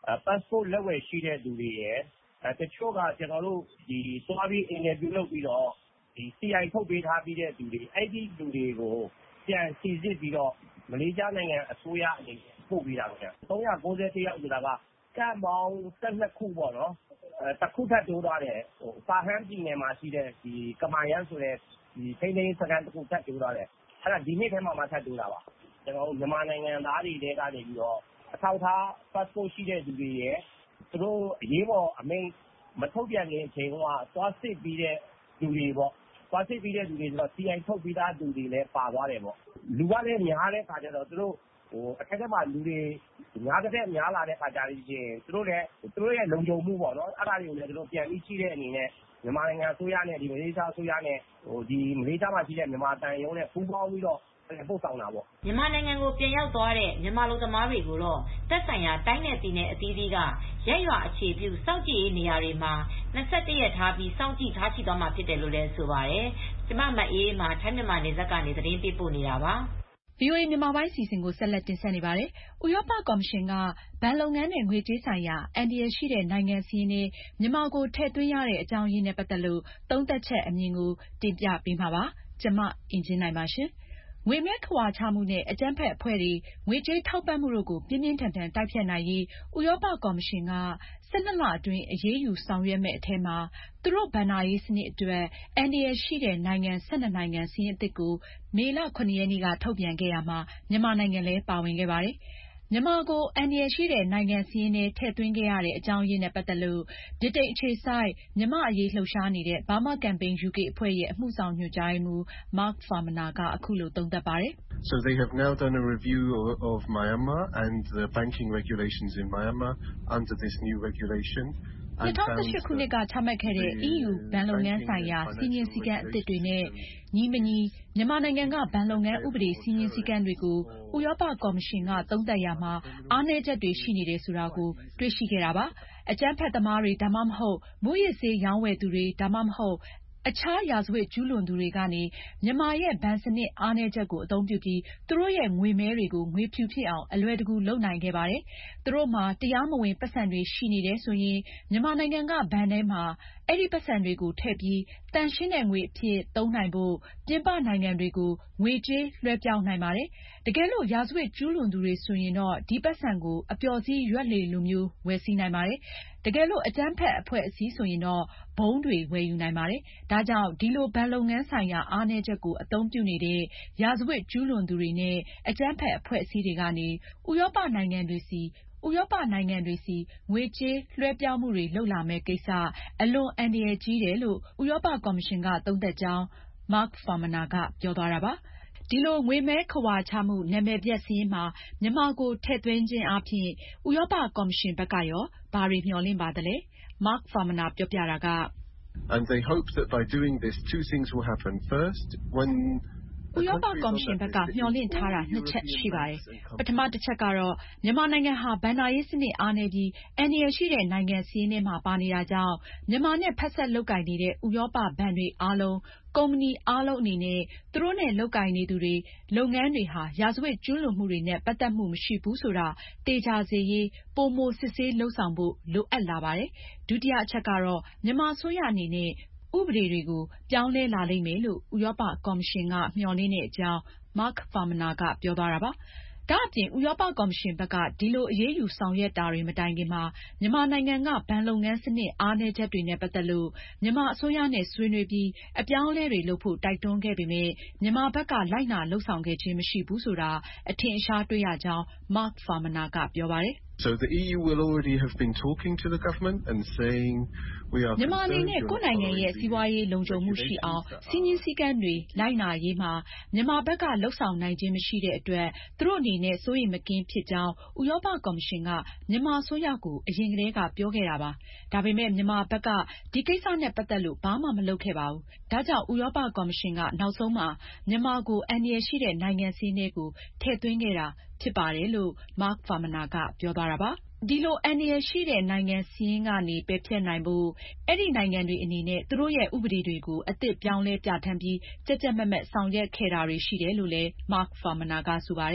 passport လက်ဝယ်ရှိတဲ့သူတွေရယ်တချို့ကကျွန်တော်တို့ဒီသွားပြီး interview လုပ်ပြီးတော့ဒီ CI ထုတ်ပေးထားပြီးတဲ့သူတွေအဲ့ဒီလူတွေကိုပြန်စီစစ်ပြီးတော့မလေးရှားနိုင်ငံအစိုးရအနေနဲ့ပို့ပေးတာခင်ဗျ391ယောက်ဆိုတာကကမ်ပေါင်း12ခုပေါ့နော်တစ်ခုထပ်တိုးသွားတယ်ပါဟန်ပြည်နယ်မှာရှိတဲ့ဒီကမာယန်ဆိုတဲ့ဒီထိန်းသိမ်းစခန်းတစ်ခုထပ်တိုးသွားတယ်အဲ့ဒါဒီနေ့ထဲမှာထပ်တိုးတာပါကျွန်တော်တို့မြန်မာနိုင်ငံသားတွေတဲကနေပြီးတော့အထောက်ထား passport ရှိတဲ့သူတွေရယ်သူတို့အရေးပေါ်အမိန့်မထုတ်ပြန်ခင်အချိန်ကသွားစစ်ပြီးတဲ့လူတွေပေါ့သွားစစ်ပြီးတဲ့လူတွေဆိုတော့ CI ထုတ်ပြီးသားလူတွေလည်းပါသွားတယ်ပေါ့လူကလည်းများတဲ့ခါကျတော့သူတို့အခက်အခဲမှာလူတွေများတဲ့များလာတဲ့ခါကြလို့ရှိရင်သူတို့ရဲ့လုံခြုံမှုပေါ့နော်အဲ့ဒါတွေကိုလည်းသူတို့ပြန်ပြီးရှိတဲ့အနေနဲ့မြန်မာနိုင်ငံအစိုးရနဲ့ဒီမလေးရှားအစိုးရနဲ့ဒီမလေးရှားမှာရှိတဲ့မြန်မာတန်ရုံးနဲ့ပူးပေါင်းပြီးတော့ပို့ဆောင်တာပေါ့မြန်မာနိုင်ငံကိုပြန်ရောက်သွားတဲ့မြန်မာလူသမားတွေကိုတော့သက်ဆိုင်ရာတိုင်းနယ်ပြည်နယ်အသီးသီးကရက်ရွာအခြေပြုစောင့်ကြည့်ရေးနေရာတွေမှာ21ရက်ထားပြီးစောင့်ကြည့်ထားရှိသွားမှာဖြစ်တယ်လို့လည်းဆိုပါတယ်။ကျမမအေးမှာထိုင်းမြန်မာနယ်စပ်ကနေသတင်းပေးပို့နေတာပါ။ VOA မြန်မာပိုင်းအစီအစဉ်ကိုဆက်လက်တင်ဆက်နေပါတယ်။ဥရောပကော်မရှင်ကဘဏ်လုပ်ငန်းနဲ့ငွေကြေးဆိုင်ရာအန္တရာယ်ရှိတဲ့နိုင်ငံစာရင်းနဲ့မြန်မာကိုထည့်သွင်းရတဲ့အကြောင်းရင်းနဲ့ပတ်သက်လို့သုံးသပ်ချက်အမြင်ကိုတင်ပြပေးမှာပါ။ကျမအင်ကြင်းနိုင်ပါရှင်။ငွေမဲခဝါချမှုနဲ့အကြမ်းဖက်အဖွဲ့တွေငွေကြေးထောက်ပံ့မှုတို့ကိုပြင်းပြင်းထန်ထန်တိုက်ဖျက်နိုင်ရေးဥရောပကော်မရှင်က12 လအတွင်းအရေးယူဆောင်ရွက်မယ့်အထဲမှာသူတို့ဘဏ္ဍာရေးစနစ်အတွက်အန္တရာယ်ရှိတဲ့နိုင်ငံ12 နိုင်ငံစာရင်းအသစ်ကိုမေလ 7 ရက်နေ့ကထုတ်ပြန်ခဲ့ရာမှာမြန်မာနိုင်ငံလည်းပါဝင်ခဲ့ပါတယ်။မြန်မာကိုအန္တရာယ်ရှိတဲ့နိုင်ငံစာရင်းထဲထည့်သွင်းခဲ့ရတဲ့အကြောင်းရင်းနဲ့ပတ်သက်လို့ဗြိတိန်အခြေစိုက်မြန်မာ့အရေးလှုပ်ရှားနေတဲ့ Burma Campaign UK အဖွဲ့ရဲ့အမှုဆောင်ညွှန်ကြားရေးမှူး Mark Farmaner ကအခုလိုသုံးသပ်ပါတယ်။ So they have now done a review of Myanmar and the banking regulations in Myanmar under this new regulation. 2018 ခုနှစ်ကချမှတ်ခဲ့တဲ့ EU ဘဏ်လုပ်ငန်းဆိုင်ရာစည်းမျဉ်းစည်းကမ်းအသစ်တွေနဲ့ညီမညီမြန်မာနိုင်ငံကဘဏ်လုပ်ငန်းဥပဒေစည်းမျဉ်းစည်းကမ်းတွေကိုဥရောပကော်မရှင်ကသုံးသပ်ရာမှာအားနည်းချက်တွေရှိနေတယ်ဆိုတာကိုတွေ့ရှိခဲ့တာပါ။အကြမ်းဖက်သမားတွေဒါမှမဟုတ်မူးယစ်ဆေးရောင်းဝယ်သူတွေဒါမှမဟုတ်အခြားရာဇဝတ်ကျူးလွန်သူတွေကနေမြန်မာရဲ့ဘဏ်စနစ်အားနည်းချက်ကိုအသုံးပြုပြီးသူတို့ရဲ့ငွေမဲတွေကိုငွေဖြူဖြစ်အောင်အလွယ်တကူလုပ်နိုင်ခဲ့ပါတယ်။သူတို့မှာတရားမဝင်ပိုက်ဆံတွေရှိနေတယ်ဆိုရင်မြန်မာနိုင်ငံကဘဏ်ထဲမှာအဲဒီပိုက်ဆံတွေကိုထည့်ပြီးသန့်ရှင်းတဲ့ငွေအဖြစ်သုံးနိုင်ဖို့ပြင်ပနိုင်ငံတွေကိုငွေကြေးလွှဲပြောင်းနိုင်ပါတယ်။တကယ်လို့ရာဇဝတ်ကျူးလွန်သူတွေဆိုရင်တော့ဒီပိုက်ဆံကိုအပျော်စီးရွက်လှေလိုမျိုးဝယ်စီးနိုင်ပါတယ်။တကယ်လို့အကြမ်းဖက်အဖွဲ့အစည်းဆိုရင်တော့ဘုံတွေဝယ်ယူနိုင်ပါတယ်။ဒါကြောင့်ဒီလိုဘဏ်လုပ်ငန်းဆိုင်ရာအားနည်းချက်ကိုအသုံးပြုနေတဲ့ရာဇဝတ်ကျူးလွန်သူတွေနဲ့အကြမ်းဖက်အဖွဲ့အစည်းတွေကနေဥရောပနိုင်ငံတွေဆီငွေကြေးလွှဲပြောင်းမှုတွေလုပ်လာမယ့်ကိစ္စအလွန်အန္တရာယ်ကြီးတယ်လို့ဥရောပကော်မရှင်ကသုံးသပ်ကြောင်း Mark Farmaner ကပြောသွားတာပါ။ဒီလိုငွေမဲခဝါချမှုနာမည်ပျက်စာရင်းမှာမြန်မာကိုထည့်သွင်းခြင်းအားဖြင့်ဥရောပကော်မရှင်ဘက်ကရောဘာတွေမျှော်လင့်ပါသလဲ။ Mark Farmaner ပြောပြတာက And they hope that by doing this two things will happen. First, when ဥရောပကော်မရှင်ဘက်ကမျှော်လင့်ထားတာနှစ်ချက်ရှိပါတယ်။ပထမတစ်ချက်ကတော့မြန်မာနိုင်ငံဟာဘဏ္ဍာရေးစနစ်အားနည်းပြီးအန္တရာယ်ရှိတဲ့နိုင်ငံစာရင်းထဲမှာပါနေတာကြောင့်မြန်မာနဲ့ဖက်စပ်လုပ်ကိုင်နေတဲ့ဥရောပဘဏ်တွေအားလုံးကုမ္ပဏီအားလုံးအနေနဲ့သူတို့နဲ့လုပ်ကိုင်နေသူတွေလုပ်ငန်းတွေဟာရာဇဝတ်ကျူးလွန်မှုတွေနဲ့ပတ်သက်မှုမရှိဘူးဆိုတာသေချာစေရေးပိုမိုစစ်ဆေးလုပ်ဆောင်ဖို့လိုအပ်လာပါတယ်။ဒုတိယအချက်ကတော့မြန်မာအစိုးရအနေနဲ့ဥပဒေတွေကိုပြောင်းလဲလာလိမ့်မယ်လို့ဥရောပကော်မရှင်ကမျှော်လင့်တဲ့အကြောင်း Mark Farmaner ကပြောသွားတာပါ။ဒါ့အပြင်ဥရောပကော်မရှင်ဘက်ကဒီလိုအရေးယူဆောင်ရွက်တာတွေမတိုင်ခင်မှာမြန်မာနိုင်ငံကဘဏ်လုပ်ငန်းစနစ်အားနည်းချက်တွေနဲ့ပတ်သက်လို့မြန်မာအစိုးရနဲ့ဆွေးနွေးပြီးအပြောင်းအလဲတွေလုပ်ဖို့တိုက်တွန်းခဲ့ပေမယ့်မြန်မာဘက်ကလိုက်နာလုပ်ဆောင်ခဲ့ခြင်းမရှိဘူးဆိုတာအထင်အရှားတွေ့ရကြောင်း Mark Farmaner ကပြောပါတယ်။ So the EU will already have been talking to the government and saying we are မြန်မာအနေနဲ့ကိုယ့်နိုင်ငံရဲ့စီးပွားရေးလုံခြုံမှုရှိအောင်စည်းမျဉ်းစည်းကမ်းတွေလိုက်နာရေးမှာမြန်မာဘက်ကလုပ်ဆောင်နိုင်ခြင်းမရှိတဲ့အတွက်သူတို့အနေနဲ့စိုးရိမ်မကင်းဖြစ်ကြောင်းဥရောပကော်မရှင်ကမြန်မာအစိုးရကိုအရင်ကတည်းကပြောခဲ့တာပါ။ဒါပေမဲ့မြန်မာဘက်ကဒီကိစ္စနဲ့ပတ်သက်လို့ဘာမှမလုပ်ခဲ့ပါဘူး။ဒါကြောင့်ဥရောပကော်မရှင်ကနောက်ဆုံးမှာမြန်မာကိုအန္တရာယ်ရှိတဲ့နိုင်ငံစာရင်းထဲကိုထည့်သွင်းခဲ့တာဖြစ်ပါတယ်လို့ Mark Farmaner ကပြောသွားတာပါ။ဒီလိုအန္တရာယ်ရှိတဲ့နိုင်ငံစာရင်းကနေပယ်ဖျက်နိုင်ဖို့အဲဒီနိုင်ငံတွေအနေနဲ့သူတို့ရဲ့ဥပဒေတွေကိုအသစ်ပြောင်းလဲပြဌာန်းပြီးကြပ်ကြပ်မတ်မတ်ဆောင်ရွက်ခဲ့တာတွေရှိတယ်လို့လည်း Mark Farmaner ကဆိုပါတယ်။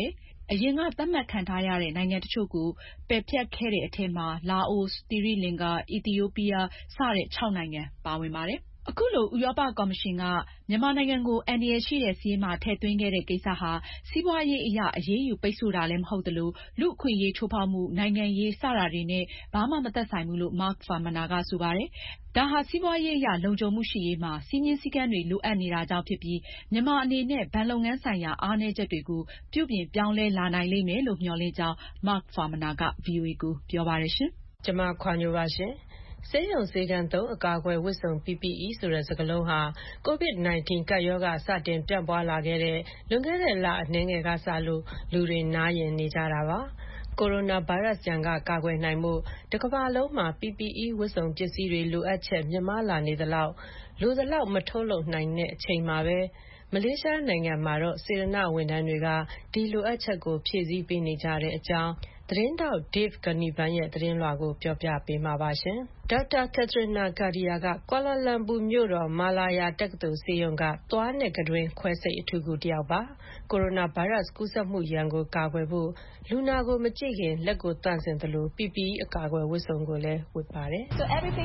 အရင်ကသတ်မှတ်ခံထားရတဲ့နိုင်ငံတချို့ကိုပယ်ဖျက်ခဲ့တဲ့အထဲမှာလာအို၊ သီရိလင်္ကာ၊ အီသီယိုးပီးယား စတဲ့ 6 နိုင်ငံပါဝင်ပါတယ်။ အခုလို ဥရောပကော်မရှင်က မြန်မာနိုင်ငံကို အန္တရာယ်ရှိတဲ့စာရင်းမှာထည့်သွင်းခဲ့တဲ့ကိစ္စဟာ စီးပွားရေးအရ အရေးယူပိတ်ဆို့တာလည်းမဟုတ်သလို လူ့အခွင့်အရေးချိုးဖောက်မှု၊ နိုင်ငံရေး စတာတွေနဲ့ ဘာမှမသက်ဆိုင်ဘူးလို့ Mark Farmaner ကဆိုပါတယ်။ ဒါဟာ စီးပွားရေးအရ လုံခြုံမှုရှိရေးမှာ စည်းမျဉ်းစည်းကမ်းတွေလိုအပ်နေတာကြောင့်ဖြစ်ပြီး မြန်မာအနေနဲ့ ဘဏ်လုပ်ငန်းဆိုင်ရာအားနည်းချက်တွေကို ပြုပြင်ပြောင်းလဲလာနိုင်လိမ့်မယ်လို့ မျှော်လင့်ကြောင်း Mark Farmaner က VOA ကိုပြောပါတယ်ရှင်။ကျမခွာညိုပါရှင်။ ဆေးရုံဆေးခန်းသုံးအကာအကွယ်ဝတ်စုံ PPE ဆိုတဲ့စကားလုံးဟာ COVID-19 ကပ်ရောဂါစတင်ပြန့်ပွားလာခဲ့တဲ့လွန်ခဲ့တဲ့လအနည်းငယ်ကစလို့လူတွေနားရင်နေကြတာပါ။ ကိုရိုနာဗိုင်းရပ်စ်ရန်ကကာကွယ်နိုင်ဖို့တကမ္ဘာလုံးမှာ PPE ဝတ်စုံပစ္စည်းတွေလိုအပ်ချက်မြင့်မားလာနေသလောက်လိုသလောက်မထုတ်လုပ်နိုင်တဲ့အချိန်မှာပဲမလေးရှားနိုင်ငံမှာတော့စေတနာ့ဝန်ထမ်းတွေကဒီလိုအပ်ချက်ကိုဖြည့်ဆည်းပေးနေကြတဲ့အကြောင်းသတင်းထောက် Dave Garniband ရဲ့သတင်းလွှာကိုပြောပြပေးမှာပါရှင်။ Dr. Katrina Kardia က ကွာလာလမ်ပူမြို့တော်မာလာယာတက္ကသိုလ်ဆေးရုံကသွားနဲ့ခံတွင်းခွဲစိတ်အထူးကုတယောက်ပါ။ ကိုရိုနာဗိုင်းရပ်စ်ကူးစက်မှုရန်ကိုကာကွယ်ဖို့လူနာကိုမကြည့်ခင်လက်ကိုသန့်စင်သလို PPE အကာအကွယ်ဝတ်စုံကိုလည်းဝတ်ပါတယ်။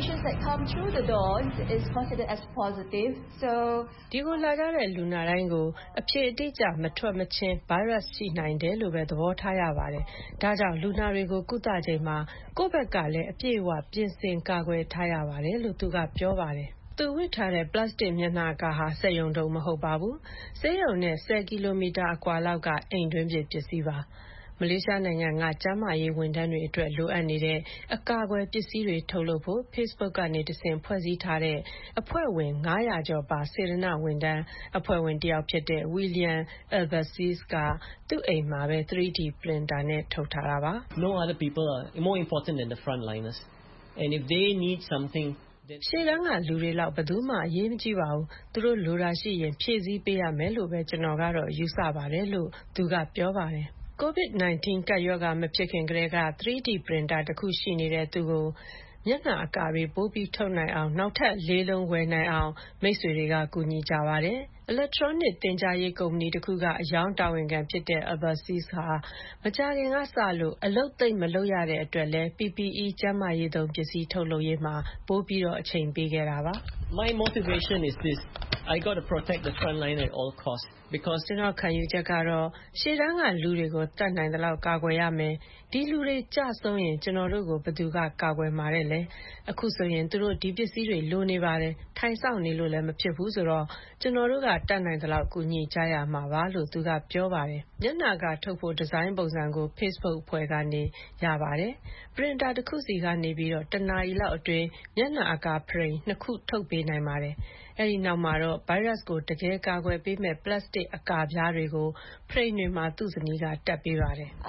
"ဒီကိုလာကြတဲ့လူနာတိုင်းကိုအဖြေအတိအကျမထွက်မချင်းဗိုင်းရပ်စ်ရှိနိုင်တယ်လို့ပဲသဘောထားရပါတယ်။ ဒါကြောင့်လူနာတွေကိုကုသချိန်မှာကိုယ့်ဘက်ကလည်းအပြည့်အဝပြင်ဆင်ကာကွယ်ထားရပါတယ်။" လို့သူကပြောပါတယ်။ သူဝတ်ထားတဲ့ပလတ်စတစ်မျက်နှာကာဟာစက်ရုံတုံမဟုတ်ပါဘူး။ ဆေးရုံနဲ့10 ကီလိုမီတာအကွာလောက်ကအိမ်တွင်းပစ္စည်းပါ။ မလေးရှားနိုင်ငံကကျန်းမာရေးဝန်ထမ်းတွေအတွက်လိုအပ်နေတဲ့အကာအကွယ်ပစ္စည်းတွေထုတ်လုပ်ဖို့ Facebook ကနေတဆင့်ဖွဲ့စည်းထားတဲ့အဖွဲ့ဝင်500 ကျော်ပါစေတနာ့ဝန်ထမ်းအဖွဲ့ဝင်တယောက်ဖြစ်တဲ့ William Albasis ကသူ့အိမ်မှာပဲ 3D printer နဲ့ထုတ်ထားတာပါ။ "ရှေ့တန်းကလူတွေလောက်ဘယ်သူမှအရေးမကြီးပါဘူး။ သူတို့လိုတာရှိရင်ဖြည့်ဆည်းပေးရမယ်လို့ပဲကျနော်ကတော့ယူဆပါတယ်။" လို့သူကပြောပါတယ်။ COVID-19 ကပ်ရောဂါမဖြစ်ခင်ကတည်းက 3D printer တခုရှိနေတဲ့သူကိုမျက်နှာအကာတွေပိုပြီးထုတ်နိုင်အောင်နောက်ထပ် 4 လုံးဝယ်နိုင်အောင်မိတ်ဆွေတွေကကူညီကြပါတယ်။ အီလက်ထရောနစ်သင်ကြားရေးကုမ္ပဏီတခုကအရောင်းတာဝန်ခံဖြစ်တဲ့ Albasis ဟာမကြာခင်ကစလို့အလုပ်သိပ်မလုပ်ရတဲ့အတွက်လည်း PPE ကျန်းမာရေးသုံးပစ္စည်းထုတ်လုပ်ရေးမှာပိုပြီးအချိန်ပေးခဲ့တာပါ။ "ကျနော့်ခံယူချက်ကတော့ရှေ့တန်းကလူတွေကိုတတ်နိုင်သလောက်ကာကွယ်ရမယ်။ ဒီလူတွေကျဆုံးရင်ကျနော်တို့ကိုဘယ်သူကကာကွယ်မှာလဲ။ အခုဆိုရင်သူတို့ဒီပစ္စည်းတွေလိုနေပါတယ်။ ထိုင်စောင့်နေလို့လည်းမဖြစ်ဘူးဆိုတော့ကျနော်တို့ကတတ်နိုင်သလောက်ကူညီကြရမှာပါ။" လို့သူကပြောပါတယ်။ မျက်နှာကာထုတ်ဖို့ဒီဇိုင်းပုံစံကို Facebook အဖွဲ့ကနေရပါတယ်။ ပရင်တာတခုစီကနေ 1 နာရီလောက်အတွင်းမျက်နှာအကာဖရိမ် 2 ခုထုတ်ပေးနိုင်ပါတယ်။ အဲဒီနောက်မှာတော့ဗိုင်းရပ်စ်ကိုတကယ်ကာကွယ်ပေးမယ့်ပလတ်စတစ်အကာပြားတွေကိုဖရိမ်တွေမှာသူ့ဇနီးကတပ်ပေးပါတယ်။ "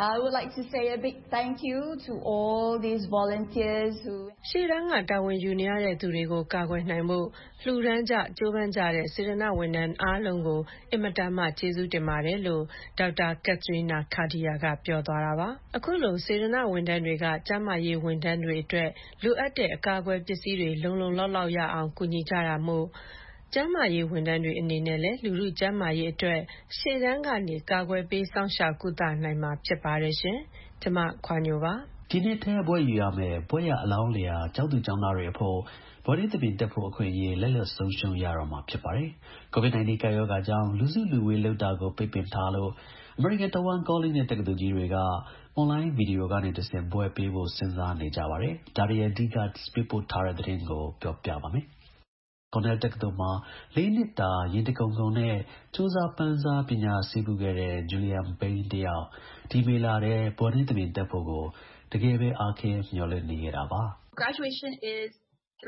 ရှေ့တန်းကတာဝန်ယူနေရတဲ့သူတွေကိုကာကွယ်နိုင်ဖို့လှူဒါန်းကြကြိုးပမ်းကြတဲ့စေတနာ့ဝန်ထမ်းအားလုံးကိုအင်မတန်မှကျေးဇူးတင်ပါတယ်။" လို့ Dr. Katrina Kardia ကပြောသွားတာပါ။ အခုလိုစေတနာ့ဝန်ထမ်းတွေကကျန်းမာရေးဝန်ထမ်းတွေအတွက်လိုအပ်တဲ့အကာအကွယ်ပစ္စည်းတွေလုံလုံလောက်လောက်ရအောင်ကူညီကြတာမို့ကျန်းမာရေးဝန်ထမ်းတွေအနေနဲ့လည်းလူထုကျန်းမာရေးအတွက်ရှေ့တန်းကနေကာကွယ်ပေးစောင့်ရှောက်ကုသနိုင်မှာဖြစ်ပါတယ်ရှင်။ ကျမခွာညိုပါ။ဒီနှစ်ထဲဘွဲ့ယူရမယ့်ဘွဲ့ရအလောင်းလျာကျောင်းသူကျောင်းသားတွေအဖို့ဘွဲ့နှင်းသဘင်တက်ဖို့အခွင့်အရေးလက်လွတ်ဆုံးရှုံးရတော့မှာဖြစ်ပါတယ်။ COVID-19 ကပ်ရောဂါကြောင့်လူစုလူဝေးလုပ်တာကိုပိတ်ပင်ထားလို့အမေရိကန်တဝှမ်းကောလိပ်နဲ့တက္ကသိုလ်ကြီးတွေက အွန်လိုင်းဗီဒီယိုကနေတဆင့်ဘွဲ့ပေးဖို့စဉ်းစားနေကြပါတယ်။ ဒါတွေရဲ့အဓိကပေးပို့ထားတဲ့သတင်းကိုပြောပြပါမယ်။ Cornell တက္ကသိုလ်မှာ 4 နှစ်တာ ရင်တခုန်ခုန်နဲ့ကြိုးစားပမ်းစားပညာဆည်းပူးခဲ့တဲ့ Julian Payne တယောက်ဒီမေလထဲဘွဲ့နှင်းသဘင်တက်ဖို့ကိုတကယ်ပဲအားခဲမျှော်လင့်နေခဲ့တာပါ။ "ဘွဲ့နှင်းသဘင်က 3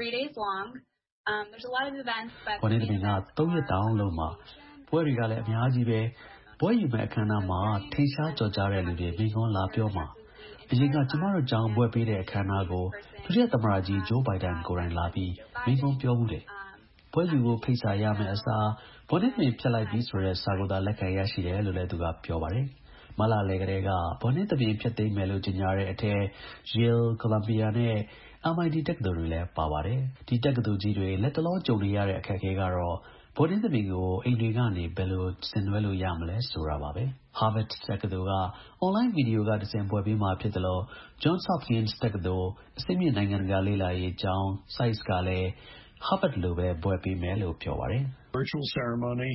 ရက်တောင်လုံးမှာဘွဲ့တွေကလည်းအများကြီးပဲဘွဲ့ယူမယ့်အခမ်းအနားမှာထင်ရှားကျော်ကြားတဲ့လူတွေမိန့်ခွန်းလာပြောမှာအရင်ကကျွန်မတို့ကျောင်းဘွဲ့ပေးတဲ့အခမ်းအနားကိုဒုတိယသမ္မတကြီး Joe Biden ကိုယ်တိုင်လာပြီးမိန့်ခွန်းပြောဖူးတယ်။ ဘွဲ့ယူဖို့ဖိတ်စာရမယ့်အစားဘွဲ့နှင်းသဘင်ဖျက်လိုက်ပြီဆိုတဲ့စာကိုသာလက်ခံရရှိတယ်လို့လည်းသူကပြောပါတယ်။ မတ်လလယ်ကတည်းကဘွဲ့နှင်းသဘင်ဖျက်သိမ်းမယ်လို့ကြေညာတဲ့အထဲ Yale, Columbia နဲ့ MIT တက္ကသိုလ်တွေလည်းပါပါတယ်။ ဒီတက္ကသိုလ်ကြီးတွေလတ်တလောကြုံနေရတဲ့အခက်အခဲကတော့ဗော်ဒင်းသမီးကိုအိမ်တွေကနေဘယ်လိုဆင်နွှဲလို့ရမလဲဆိုတာပါပဲ။ Harvard တက္ကသိုလ်ကအွန်လိုင်းဗီဒီယိုကတစ်ဆင့်ပွဲပေးမှာဖြစ်တယ်လို့ Johns Hopkins တက္ကသိုလ်အဆင့်မြင့်နိုင်ငံတကာလေ့လာရေးကျောင်း SAIS ကလည်း Harvard လိုပဲပွဲပေးမယ်လို့ပြောပါတယ်။ Virtual ceremony,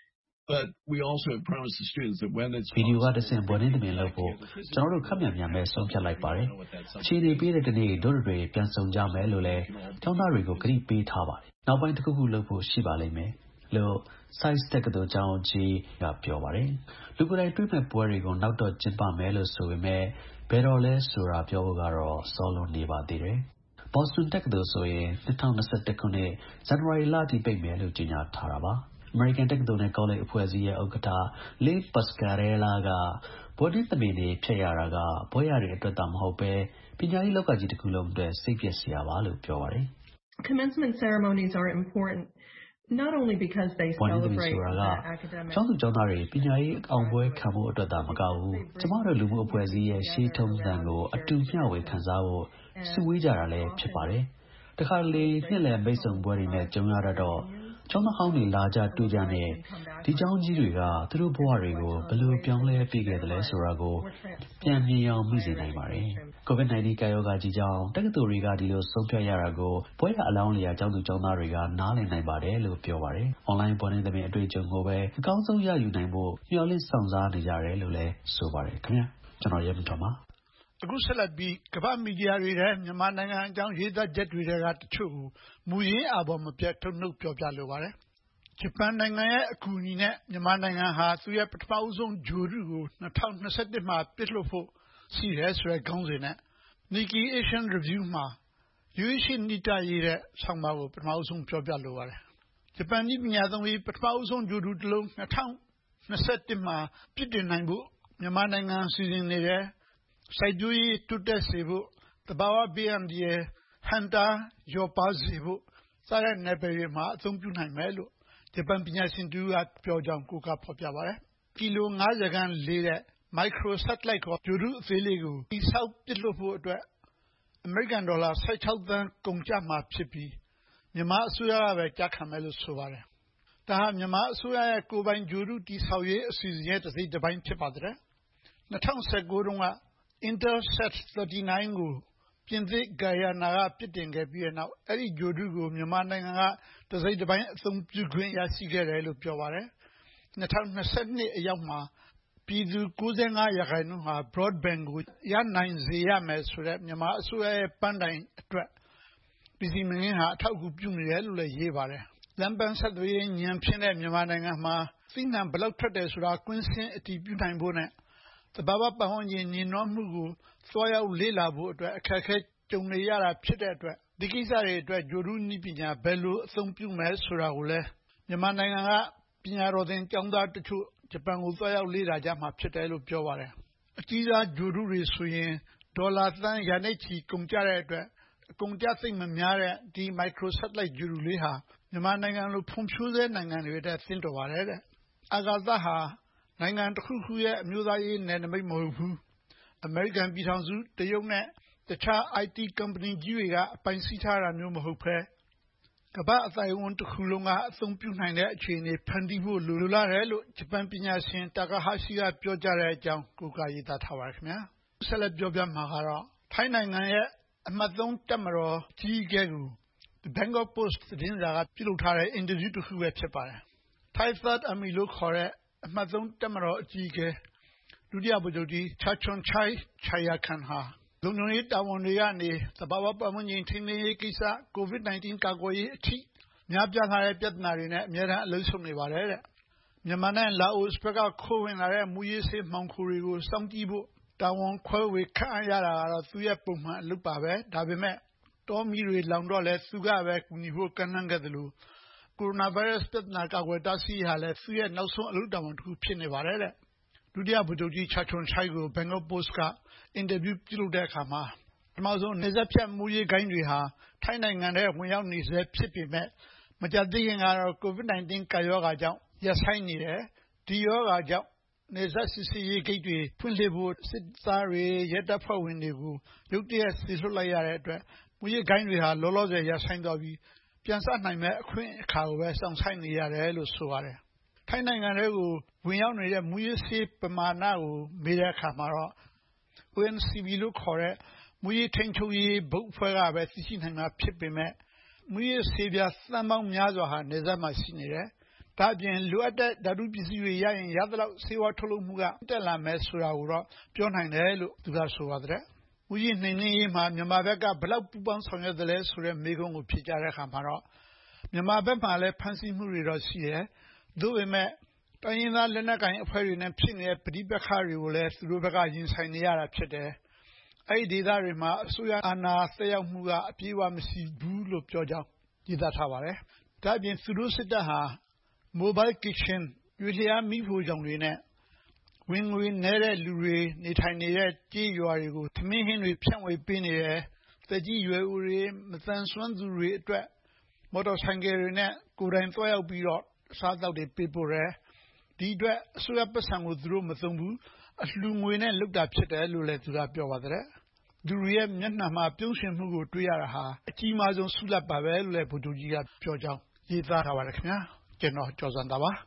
but we also have promised the students that when it's ဗီဒီယိုကတစ်ဆင့်ဗော်ဒင်းသမီးလုပ်ဖို့ကျွန်တော်တို့ခက်မြန်ပဲဆုံးဖြတ်လိုက်ပါတယ်။အခြေအနေပေးတဲ့တနေ့တို့တွေပြန်ဆောင်ကြမယ်လို့လည်းကျောင်းသားတွေကိုကတိပေးထားပါတယ်။နောက်ပိုင်းတစ်ခုခုလုပ်ဖို့ရှိပါလိမ့်မယ်လို့ SAIS တက္ကသိုလ်ကျောင်းကြီးကပြောပါတယ်။လူကိုယ်တိုင်တွေ့မဲ့ပွဲတွေကိုနောက်တော့ကျင်းပမယ်လို့ဆိုပေမဲ့ဘယ်တော့လဲဆိုတာပြောဖို့ကတော့စောလွန်နေပါသေးတယ်။ Boston တက္ကသိုလ်ဆိုရင်2021ခုနှစ်ဇန်နဝါရီလအထိပိတ်မယ်လို့ကြေညာထားတာပါ။ American တက္ကသိုလ်နဲ့ကောလိပ်အဖွဲ့အစည်းရဲ့ဥက္ကဋ္ဌ Lee Pasquarella ကဗော်ဒင်းသမီးတွေဖျက်ရတာကဘွဲ့ရတွေအတွက်သာမဟုတ်ပဲပညာရေးလောကကြီးတစ်ခုလုံးအတွက်စိတ်ပျက်စရာပါလို့ပြောပါတယ်။ Commencement ceremonies are important.Not only because they celebrate academic ကျောင်းသူကျောင်းသားတွေပညာရေးအောင်ပွဲခံဖို့အတွက်သာမကဘူးကျမတို့လူမှုအဖွဲ့အစည်းရဲ့ရှေးထုံးစံကိုအတူမျှဝေခံစားဖို့စုဝေးကြတာလည်းဖြစ်ပါတယ်။တခါလေနှစ်လည်မိတ်ဆုံပွဲတွေနဲ့ကြုံရတော့ကျောင်းသားဟောင်းတွေလာကြတွေ့ကြနဲ့ဒီကျောင်းကြီးတွေကသူတို့ဘဝတွေကိုဘယ်လိုပြောင်းလဲပေးခဲ့တယ်လဲဆိုတာကိုပြန်မြင်အောင်မိစေနိုင်ပါတယ်။ COVID-19 ကာရောဂါကြီးကြောင့်တက္ကသိုလ်တွေကဒီလိုဆုံးဖြတ်ရတာကိုဘွဲ့ရအလောင်းလျာကျောင်းသူကျောင်းသားတွေကနားလည်နိုင်ပါတယ်လို့ပြောပါတယ်။ Online ပေါ်နေတဲ့အတွေ့အကြုံကိုပဲအကောင်းဆုံးရယူနိုင်ဖို့မျှော်လင့်ဆောင်စားနေကြတယ်လို့လည်းဆိုပါတယ်ခင်ဗျာကျွန်တော်ရဲမတော်ပါအခုဆက်လက်ပြီးကမ္ဘာမီဒီယာတွေထဲမြန်မာနိုင်ငံအကြောင်းရေးသားချက်တွေကတချို့ကိုမူရင်းအာဘော်မပြတ်ထုတ်နှုတ်ပြောပြလိုပါတယ်။ဂျပန်နိုင်ငံရဲ့အကူအညီနဲ့မြန်မာနိုင်ငံဟာသူရဲ့ပထမဆုံးဂျိုရုကို2021မှာပြစ်လွှတ်ဖို့ရှိတယ်ဆိုတဲ့ခေါင်းစဉ်နဲ့ Nikkei Asian Review မှာ Yuichi Nitta ရေးတဲ့ဆောင်းပါးကိုပထမဆုံးပြောပြလိုပါတယ်။ဂျပန်နည်းပညာသုံးပြီးပထမဆုံးဂျိုရုတစ်လုံး2021မှာပြစ်တင်နိုင်ဖို့မြန်မာနိုင်ငံစီစဉ်နေတယ်။စိုက်ပျိုးရေးတိုးတက်စေဖို့သဘာဝဘေးအန္တရာယ်ဟန့်တားလျော့ပါးစေဖို့စတဲ့နယ်ပယ်တွေမှာအသုံးပြုနိုင်မယ်လို့ဂျပန်ပညာရှင်တူကပြောကြောင်းကိုကဖော်ပြပါတယ်။ကီလို90ခန်းလေးတဲ့ micro satellite ခေါ်ဂြိုဟ်တုအသေးလေးကိုတိဆောက်ပစ်လွှတ်ဖို့အတွက်အမေရိကန်ဒေါ်လာ16သန်းကုန်ကျမှာဖြစ်ပြီးမြန်မာအစိုးရကပဲကျခံမယ်လို့ဆိုပါတယ်။ဒါဟာမြန်မာအစိုးရရဲ့ကိုယ်ပိုင်ဂြိုဟ်တုတိဆောက်ရေးအစီအစဉ်ရဲ့တစ်စိတ်တစ်ပိုင်းဖြစ်ပါတယ်။2019တုန်းကIntelsat 39ကိုပြင်သစ်ဂိုင်ယာနာကပြစ်တင်ခဲ့ပြီးတဲ့နောက်အဲ့ဒီဂြိုဟ်တုကိုမြန်မာနိုင်ငံကတစ်စိတ်တစ်ပိုင်းအသုံးပြုခွင့်ရရှိခဲ့တယ်လို့ပြောပါတယ်။2022အရောက်မှာပြည်သူ95%ဟာ broadband ကိုရနိုင်စေရမယ်ဆိုတဲ့မြန်မာအစိုးရရဲ့ပန်းတိုင်အတွက်ဒီစီမံကိန်းဟာအထောက်အကူပြုနေတယ်လို့လည်းရေးပါတယ်။လမ်းပန်းဆက်သွယ်ရေးညံဖြစ်တဲ့မြန်မာနိုင်ငံမှာသိနှံဘယ်လောက်ထွက်တယ်ဆိုတာကွင်းဆင်းအတည်ပြုနိုင်ဖို့နဲ့သဘာဝပတ်ဝန်းကျင်ညင်နွားမှုကိုသွားရောက်လေ့လာဖို့အတွက်အခက်အခဲကြုံနေရတာဖြစ်တဲ့အတွက်ဒီကိစ္စတွေအတွက်ဂြိုဟ်တုနည်းပညာဘယ်လိုအသုံးပြုမယ်ဆိုတာကိုလည်းမြန်မာနိုင်ငံကပညာတော်သင်ကျောင်းသားတချို့ဂျပန်ကိုသွားရောက်လေ့လာကြမှာဖြစ်တယ်လို့ပြောပါတယ်။အကြီးစားဂြိုဟ်တုတွေဆိုရင်ဒေါ်လာသန်းရာနဲ့ချီကုန်ကျတဲ့အတွက်အကုန်ကျသိမ့်မများတဲ့ဒီ micro satellite ဂြိုဟ်တုလေးဟာမြန်မာနိုင်ငံလိုဖွံ့ဖြိုးဆဲနိုင်ငံတွေအတွက်သင့်တော်ပါတယ်တဲ့။အာကာသဟာနိုင်ငံတစ်ခုခုရဲ့အမျိုးသားရေးနယ်နိမိတ်မဟုတ်ဘူး။အမေရိကန်ပြည်ထောင်စုတရုတ်နဲ့တခြား IT ကုမ္ပဏီကြီးတွေကအပိုင်စီးထားတာမျိုးမဟုတ်ဘဲကမ္ဘာအသိုက်အဝန်းတစ်ခုလုံးကအသုံးပြုနိုင်တဲ့အခြေအနေဖန်တီးဖို့လိုလားတယ်လို့ဂျပန်ပညာရှင် Takahashi ကပြောကြားတဲ့အကြောင်းကိုးကားရေးသားထားပါတယ်ခင်ဗျာ။ဆက်လက်ပြောပြမှာကတော့ထိုင်းနိုင်ငံရဲ့အမှတ်3တပ်မတော်ကြီးအကဲကို The Bangkok Post သတင်းစာကပြုလုပ်ထားတဲ့အင်တာဗျူးတစ်ခုပဲဖြစ်ပါတယ်။ Thai Third Army လို့ခေါ်တဲ့အမှတ်3တပ်မတော်အကြီးအကဲဒုတိယဗိုလ်ချုပ်ကြီး Chachonchai Chayakhan ဟာလုံခြုံရေးတာဝန်တွေကနေသဘာဝပတ်ဝန်းကျင်ထိန်းသိမ်းရေးကိစ္စ COVID-19 ကာကွယ်ရေးအထိများပြားလာတဲ့ပြဿနာတွေနဲ့အများအားအလုံးစုံနေပါတယ်တဲ့။မြန်မာနဲ့လာအိုဘက်ကခိုးဝင်လာတဲ့မူရေးဆေးမှောင်ခိုတွေကိုစောင့်ကြည့်ဖို့တာဝန်ခွဲဝေခန့်အပ်ရတာကတော့သူရဲ့ပုံမှန်အလုပ်ပါပဲ။ဒါပေမဲ့တောမီးတွေလောင်တော့လဲသူကပဲကူညီဖို့ကမ်းလှမ်းခဲ့တယ်လို့ကိုရိုနာဗိုင်းရပ်စ်ပြဿနာကာကွယ်တားဆီးဟာလည်းသူ့ရဲ့နောက်ဆုံးအလုပ်တာဝန်တစ်ခုဖြစ်နေပါတယ်တဲ့။ဒုတိယဗိုလ်ချုပ်ကြီး Chachonchai ကို Bangkok Post ကအင်တာဗျူးပြုလုပ်တဲ့အခါမှာပထမဆုံးနယ်စပ်ဖြတ်မူရေးဂိုဏ်းတွေဟာထိုင်းနိုင်ငံထဲဝင်ရောက်နေဆဲဖြစ်ပေမဲ့မကြာသေးခင်ကတော့ COVID-19 ကာရောဂါကြောင့်ရပ်ဆိုင်းနေတယ်။ဒီရောဂါကြောင့်နယ်စပ်စစ်ဆေးရေးဂိတ်တွေဖွင့်လှစ်ဖို့စစ်သားတွေရဲတပ်ဖွဲ့ဝင်တွေကိုရုတ်တရက်ဆေးလွှတ်လိုက်ရတဲ့အတွက်မူရေးဂိုဏ်းတွေဟာလောလောဆယ်ရပ်ဆိုင်းသွားပြီးပြန်ဆနိုင်မဲ့အခွင့်အခါကိုပဲစောင့်ဆိုင်းနေရတယ်လို့ဆိုပါတယ်။ထိုင်းနိုင်ငံထဲကိုဝင်ရောက်နေတဲ့မူရစ်ဆေးပမာဏကိုမေးတဲ့အခါမှာတော့ ONCB လို့ခေါ်တဲ့မူရစ်ထိန်းချုပ်ရေးဘုတ်အဖွဲ့ကပဲသိရှိနိုင်မှာဖြစ်ပေမဲ့မူရစ်ဆေးပြားသန်းပေါင်းများစွာဟာနေဆက်မှာရှိနေတယ်။ဒါ့အပြင်လိုအပ်တဲ့ဓာတုပစ္စည်းတွေရရင်ရသလောက်ဆေးဝါးထုတ်လုပ်မှုကတက်လာမယ်ဆိုတာကိုတော့ပြောနိုင်တယ်လို့သူကဆိုပါတယ်။မူရစ်နှိမ်နင်းရေးမှာမြန်မာဘက်ကဘယ်လောက်ပူးပေါင်းဆောင်ရွက်သလဲဆိုတဲ့မေးခွန်းကိုဖြေကြားတဲ့အခါမှာတော့မြန်မာဘက်မှာလည်းဖမ်းဆီးမှုတွေတော့ရှိတယ်။သို့ပေမဲ့တိုင်းရင်းသားလက်နက်ကိုင်အဖွဲ့တွေနဲ့ဖြစ်နေတဲ့ပဋိပက္ခတွေကိုလည်းသူတို့ဘက်ကရင်ဆိုင်နေရတာဖြစ်တယ်။အဲဒီဒေသတွေမှာအစိုးရအာဏာသက်ရောက်မှုကအပြည့်အဝမရှိဘူးလို့ပြောကြောင်းရေးသားထားပါတယ်။ဒါ့အပြင်သူတို့စစ်တပ်ဟာ Mobile Kitchen ရွေလျားမီးဖိုချောင်တွေနဲ့ဝင်ငွေနည်းတဲ့လူတွေနေထိုင်နေတဲ့ကြေးရွာတွေကိုထမင်းဟင်းတွေဖြန့်ဝေပေးနေတယ်။သက်ကြီးရွယ်အိုတွေမသန်စွမ်းသူတွေအတွက်မော်တော်ဆိုင်ကယ်တွေနဲ့ကိုယ်တိုင်သွားရောက်ပြီးတော့အစားအသောက်တွေပေးပို့တယ်။ဒီအတွက်အစိုးရပတ်စံကိုသူတို့မသုံးဘူးအလှူငွေနဲ့လုပ်တာဖြစ်တယ်လို့လည်းသူကပြောပါတယ်။သူတို့ရဲ့မျက်နှာမှာပြုံးရွှင်မှုကိုတွေ့ရတာဟာအကြီးမားဆုံးဆုလတ်ပါပဲလို့လည်းဗိုလ်ချုပ်ကြီးကပြောကြောင်းရေးသားထားပါတယ်ခင်ဗျာ။ကျွန်တော်ကျော်စံသာပါ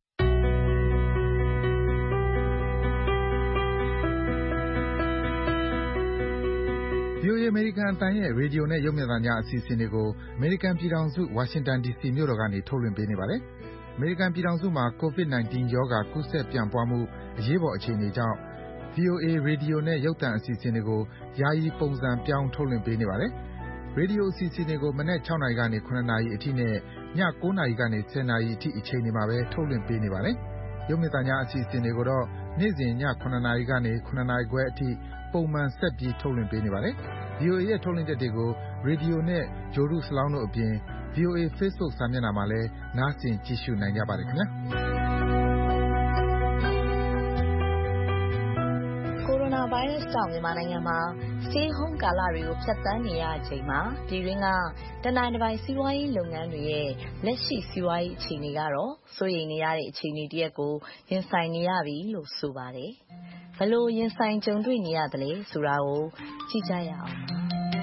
VOA အမေရိကန်အသံရဲ့ရေဒီယိုနဲ့ရုပ်မြင်သံကြားအစီအစဉ်တွေကိုအမေရိကန်ပြည်ထောင်စုဝါရှင်တန် DC မြို့တော်ကနေထုတ်လွှင့်ပေးနေပါတယ်။အမေရိကန်ပြည်ထောင်စုမှာ COVID-19 ရောဂါကူးစက်ပြန့်ပွားမှုအရေးပေါ်အခြေအနေကြောင့် VOA ရေဒီယိုနဲ့ရုပ်သံအစီအစဉ်တွေကိုယာယီပုံစံပြောင်းထုတ်လွှင့်ပေးနေပါတယ်။ရေဒီယိုအစီအစဉ်တွေကိုမနက်6နာရီကနေ9နာရီအထိနဲ့ည9နာရီကနေ10နာရီအထိအချိန်တွေမှာပဲထုတ်လွှင့်ပေးနေပါတယ်။ရုပ်မြင်သံကြားအစီအစဉ်တွေကိုတော့နေ့စဉ်ည9နာရီကနေ9နာရီခွဲအထိပုံမှန်ဆက်ပြီးထုတ်လွှင့်ပေးနေပါတယ်။ VOA ရဲ့ထုတ်လွှင့်ချက်တွေကိုရေဒီယိုနဲ့ဂြိုလ်တုစလောင်းတို့အပြင် VOA Facebook စာမျက်နှာမှာလည်းနားဆင်ကြည့်ရှုနိုင်ကြပါတယ်ခင်ဗျာ။ကိုရိုနာဗိုင်းရပ်စ်ကြောင့်မြန်မာနိုင်ငံမှာ Stay Home ကာလတွေကိုဖြတ်သန်းနေရချိန်မှာပြည်တွင်းကတနိုင်တစ်ပိုင်းစီးပွားရေးလုပ်ငန်းတွေရဲ့လက်ရှိစီးပွားရေးအခြေအနေကတော့စိုးရိမ်နေရတဲ့အခြေအနေတရက်ကိုရင်ဆိုင်နေရပြီလို့ဆိုပါတယ်။ဘယ်လိုရင်ဆိုင်ကြုံတွေ့နေရသလဲဆိုတာကိုကြည့်ကြရအောင်ပါ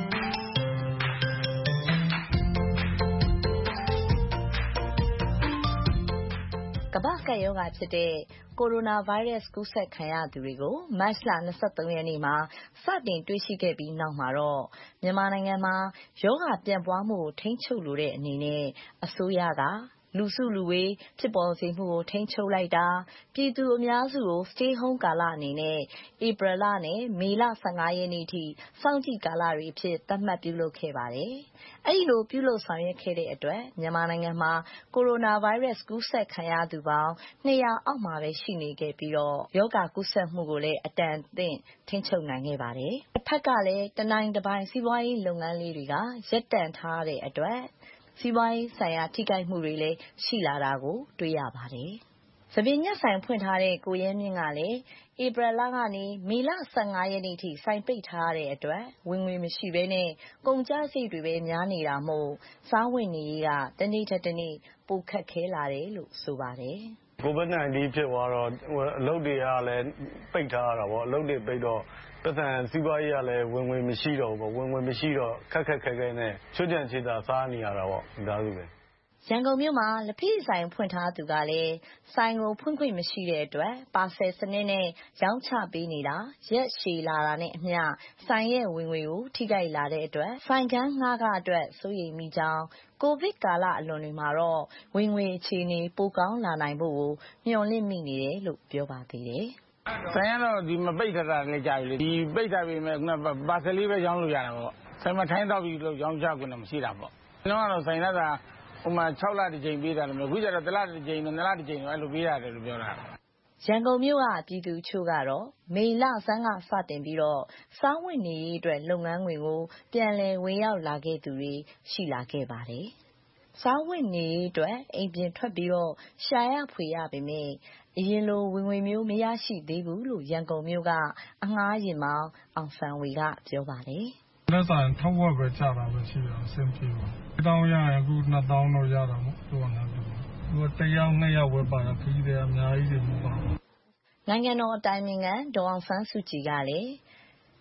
ကမ္ဘာ့ကပ်ရောဂါဖြစ်တဲ့ကိုရိုနာဗိုင်းရပ်စ်ကူးစက်ခံရသူတွေကိုမတ်လ23ရက်နေ့မှာစတင်တွေ့ရှိခဲ့ပြီးနောက်မှာတော့မြန်မာနိုင်ငံမှာရောဂါပြန့်ပွားမှုကိုထိန်းချုပ်လိုတဲ့အနေနဲ့အစိုးရကလူစုလူဝေးဖြစ်ပေါ်စေမှုကိုထိန်းချုပ်လိုက်တာပြည်သူအများစုကို Stay Home ကာလအနေနဲ့ဧပြီလနဲ့မေလ15ရက်နေ့ထိစောင့်ကြည့်ကာလတွေအဖြစ်သတ်မှတ်ပြုလုပ်ခဲ့ပါတယ်။အဲဒီလိုပြုလုပ်ဆောင်ရွက်ခဲ့တဲ့အတွက်မြန်မာနိုင်ငံမှာကိုရိုနာဗိုင်းရပ်စ်ကူးစက်ခံရသူပေါင်း200အောက်မှာပဲရှိနေခဲ့ပြီးတော့ရောဂါကူးစက်မှုကိုလည်းအတန်အသင့်ထိန်းချုပ်နိုင်ခဲ့ပါတယ်။တစ်ဖက်ကလည်းတနိုင်တစ်ပိုင်းစီးပွားရေးလုပ်ငန်းလေးတွေကရပ်တန့်ထားတဲ့အတွက်စီးပွားရေးဆိုင်ရာထိခိုက်မှုတွေလည်းရှိလာတာကိုတွေ့ရပါတယ်။စပင်းညက်ဆိုင်ဖွင့်ထားတဲ့ကိုရဲမြင့်ကလည်းဧပြီလကနေမေလ15ရက်နေ့ထိဆိုင်ပိတ်ထားတဲ့အတွက်ဝင်ငွေမရှိဘဲနဲ့ကုန်ကျစရိတ်တွေပဲများနေတာမို့စားဝတ်နေရေးကတနေ့ထက်တနေ့ပိုခက်ခဲလာတယ်လို့ဆိုပါတယ်။ COVID-19 ဖြစ်သွားတော့အလုပ်တွေကလည်းပိတ်ထားရတာပေါ့အလုပ်တွေပိတ်တော့ပတ်စံစီးပွားရေးကလည်းဝင်ငွေမရှိတော့ဘူးပေါ့ဝင်ငွေမရှိတော့ခက်ခဲနဲ့ချွတ်ကြံချေတာစားနေရတာပေါ့ဒီသားစုပဲရန်ကုန်မြို့မှာလက်ဖက်ဆိုင်ဖွင့်ထားသူကလည်းဆိုင်ကိုဖွင့်ခွင့်မရှိတဲ့အတွက်ပါဆယ်စနစ်နဲ့ရောင်းချပေးနေတာရက်ရှည်လာတာနဲ့အမျှဆိုင်ရဲ့ဝင်ငွေကိုထိခိုက်လာတဲ့အတွက်ဆိုင်ကန်းငှားကအတွက်စိုးရိမ်မိကြောင်းကိုဗစ်ကာလအလွန်တွေမှာတော့ဝင်ငွေအခြေအနေပိုကောင်းလာနိုင်ဖို့ကိုမျှော်လင့်မိနေတယ်လို့ပြောပါသေးတယ်ဆိုင်ကတော့ဒီမပိတ်ထားတာလည်းကြာပြီလေဒီပိတ်ထားပြီမဲ့ပါဆယ်လေးပဲရောင်းလို့ရတာပေါ့ဆိုင်မှာထိုင်းတော့ပြီးလို့ရောင်းချခွင့်တော့မရှိတာပေါ့ကျွန်တော်ကတော့ဆိုင်သားကဟိုမှာ6လတစ်ကြိမ်ပေးတာလို့အခုကျတော့1လတစ်ကြိမ်နဲ့2လတစ်ကြိမ်တော့အဲ့လိုပေးရတယ်လို့ပြောတာရန်ကုန်မြို့ကပြည်သူချို့ကတော့မေလဆန်းကစတင်ပြီးတော့စားဝတ်နေရေးအတွက်လုပ်ငန်းခွင်ကိုပြန်လည်ဝင်ရောက်လာခဲ့သူတွေရှိလာခဲ့ပါတယ်စားဝတ်နေရေးအတွက်အိမ်ပြင်ထွက်ပြီးတော့ရှာရဖွေရပေမဲ့အရင်လိုဝင်ငွေမျိုးမရရှိသေးဘူးလို့ရန်ကုန်မြို့ကအငှားရင်မောင်အောင်ဆန်းဝေကပြောပါတယ်လက်ဆိုင်ထောက်ဝက်ပဲချတာပဲရှိတယ်အဆင်ပြေပါ1000ရရင်အခု2000တော့ရတာမို့တော့နားပြီသူက1ယောက်2ယောက်ပဲပါတာခီးတယ်အများကြီးတွေမပါဘူးနိုင်ငံတော်အတိုင်ပင်ခံဒေါ်အောင်ဆန်းစုကြည်ကလည်း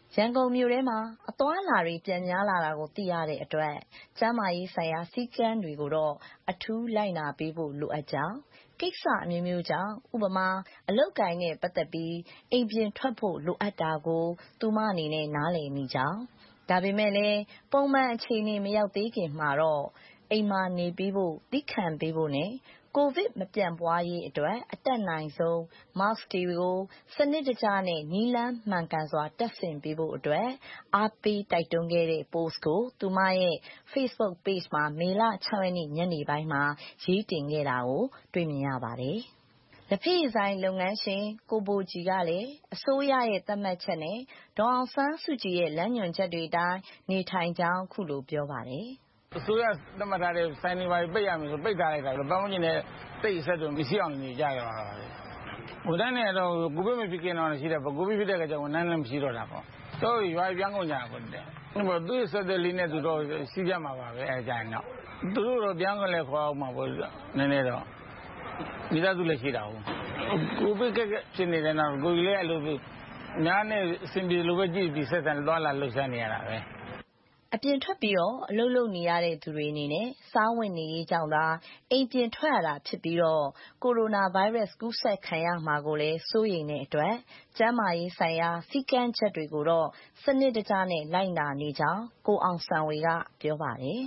ရန်ကုန်မြို့ထဲမှာအသွားအလာတွေပြန်များလာတာကိုသိရတဲ့အတွက်ကျန်းမာရေးဆိုင်ရာစည်းကမ်းတွေကိုတော့အထူးလိုက်နာပေးဖို့လိုအပ်ကြောင်းကိစ္စအမျိုးမျိုးကြောင့်ဥပမာအလုပ်ကိုင်နဲ့ပတ်သက်ပြီးအိမ်ပြင်ထွက်ဖို့လိုအပ်တာကိုသူမအနေနဲ့နားလည်မိကြောင်းဒါပေမဲ့လည်းပုံမှန်အခြေအနေမရောက်သေးခင်မှာတော့အိမ်မှာနေပြီးဖို့သိခံပေးဖို့နဲ့ကိုဗစ်မပြန့်ပွားရေးအတွက်အတက်နိုင်ဆုံး mask တွေကိုစနစ်တကျနဲ့နီလန်းမှန်ကန်စွာတပ်ဆင်ပေးဖို့အတွက်အားပေးတိုက်တွန်းခဲ့တဲ့ post ကိုသူမရဲ့ Facebook page မှာမေလ 6 ရက်နေ့ညနေပိုင်းမှာရေးတင်ခဲ့တာကိုတွေ့မြင်ရပါတယ်။လက်ဖက်ဆိုင်လုပ်ငန်းရှင်ကိုဘိုကြည်ကလည်းအစိုးရရဲ့သတ်မှတ်ချက်နဲ့ဒေါ်အောင်ဆန်းစုကြည်ရဲ့လမ်းညွှန်ချက်တွေအတိုင်းနေထိုင်ကြောင်းခုလိုပြောပါတယ်။အစိုးရသတ်မှတ်ထားတဲ့ဆိုင်တွေပါပိတ်ရမယ်ဆိုပိတ်ထားလိုက်တာပတ်ဝန်းကျင်နဲ့တိတ်အဆက်တော့မရှိအောင်နေကြရပါလား။ဝန်ထမ်းတွေတော့ကိုဗစ်မဖြစ်ခင်တော့ရှိတယ်ကိုဗစ်ဖြစ်တဲ့အခါကျဝန်ထမ်းလည်းမရှိတော့တာပေါ့။တော့ရွာပြန်ကုန်ကြတာပေါ့တဲ့။သူ့ဆက်တဲ့လေးနဲ့သူတော့စီးကြမှာပါပဲအဲကြရင်တော့သူတို့တော့ပြန်ကုန်လဲခေါ်အောင်မှာပေါ့နည်းနည်းတော့မိသားစုလည်းရှိတာဟုတ်ကိုဗစ်ကဖြစ်နေတဲ့နောက်ကိုကြီးလည်းအလိုညာနဲ့အစဉ်ပြေလိုပဲကြည့်ပြီးဆက်ဆံသွားလာလှုပ်ရှားနေရတာပဲအပြင်ထွက်ပြီးတော့အလုပ်လုပ်နေရတဲ့သူတွေအနေနဲ့စားဝတ်နေရေးကြောင့်သာအိမ်ပြင်ထွက်ရတာဖြစ်ပြီးတော့ကိုရိုနာဗိုင်းရပ်စ်ကူးစက်ခံရမှာကိုလည်းစိုးရိမ်တဲ့အတွက်ကျန်းမာရေးဆိုင်ရာစည်းကမ်းချက်တွေကိုတော့စနစ်တကျနဲ့လိုက်နာနေကြောင်းကိုအောင်ဆန်းဝေကပြောပါတယ်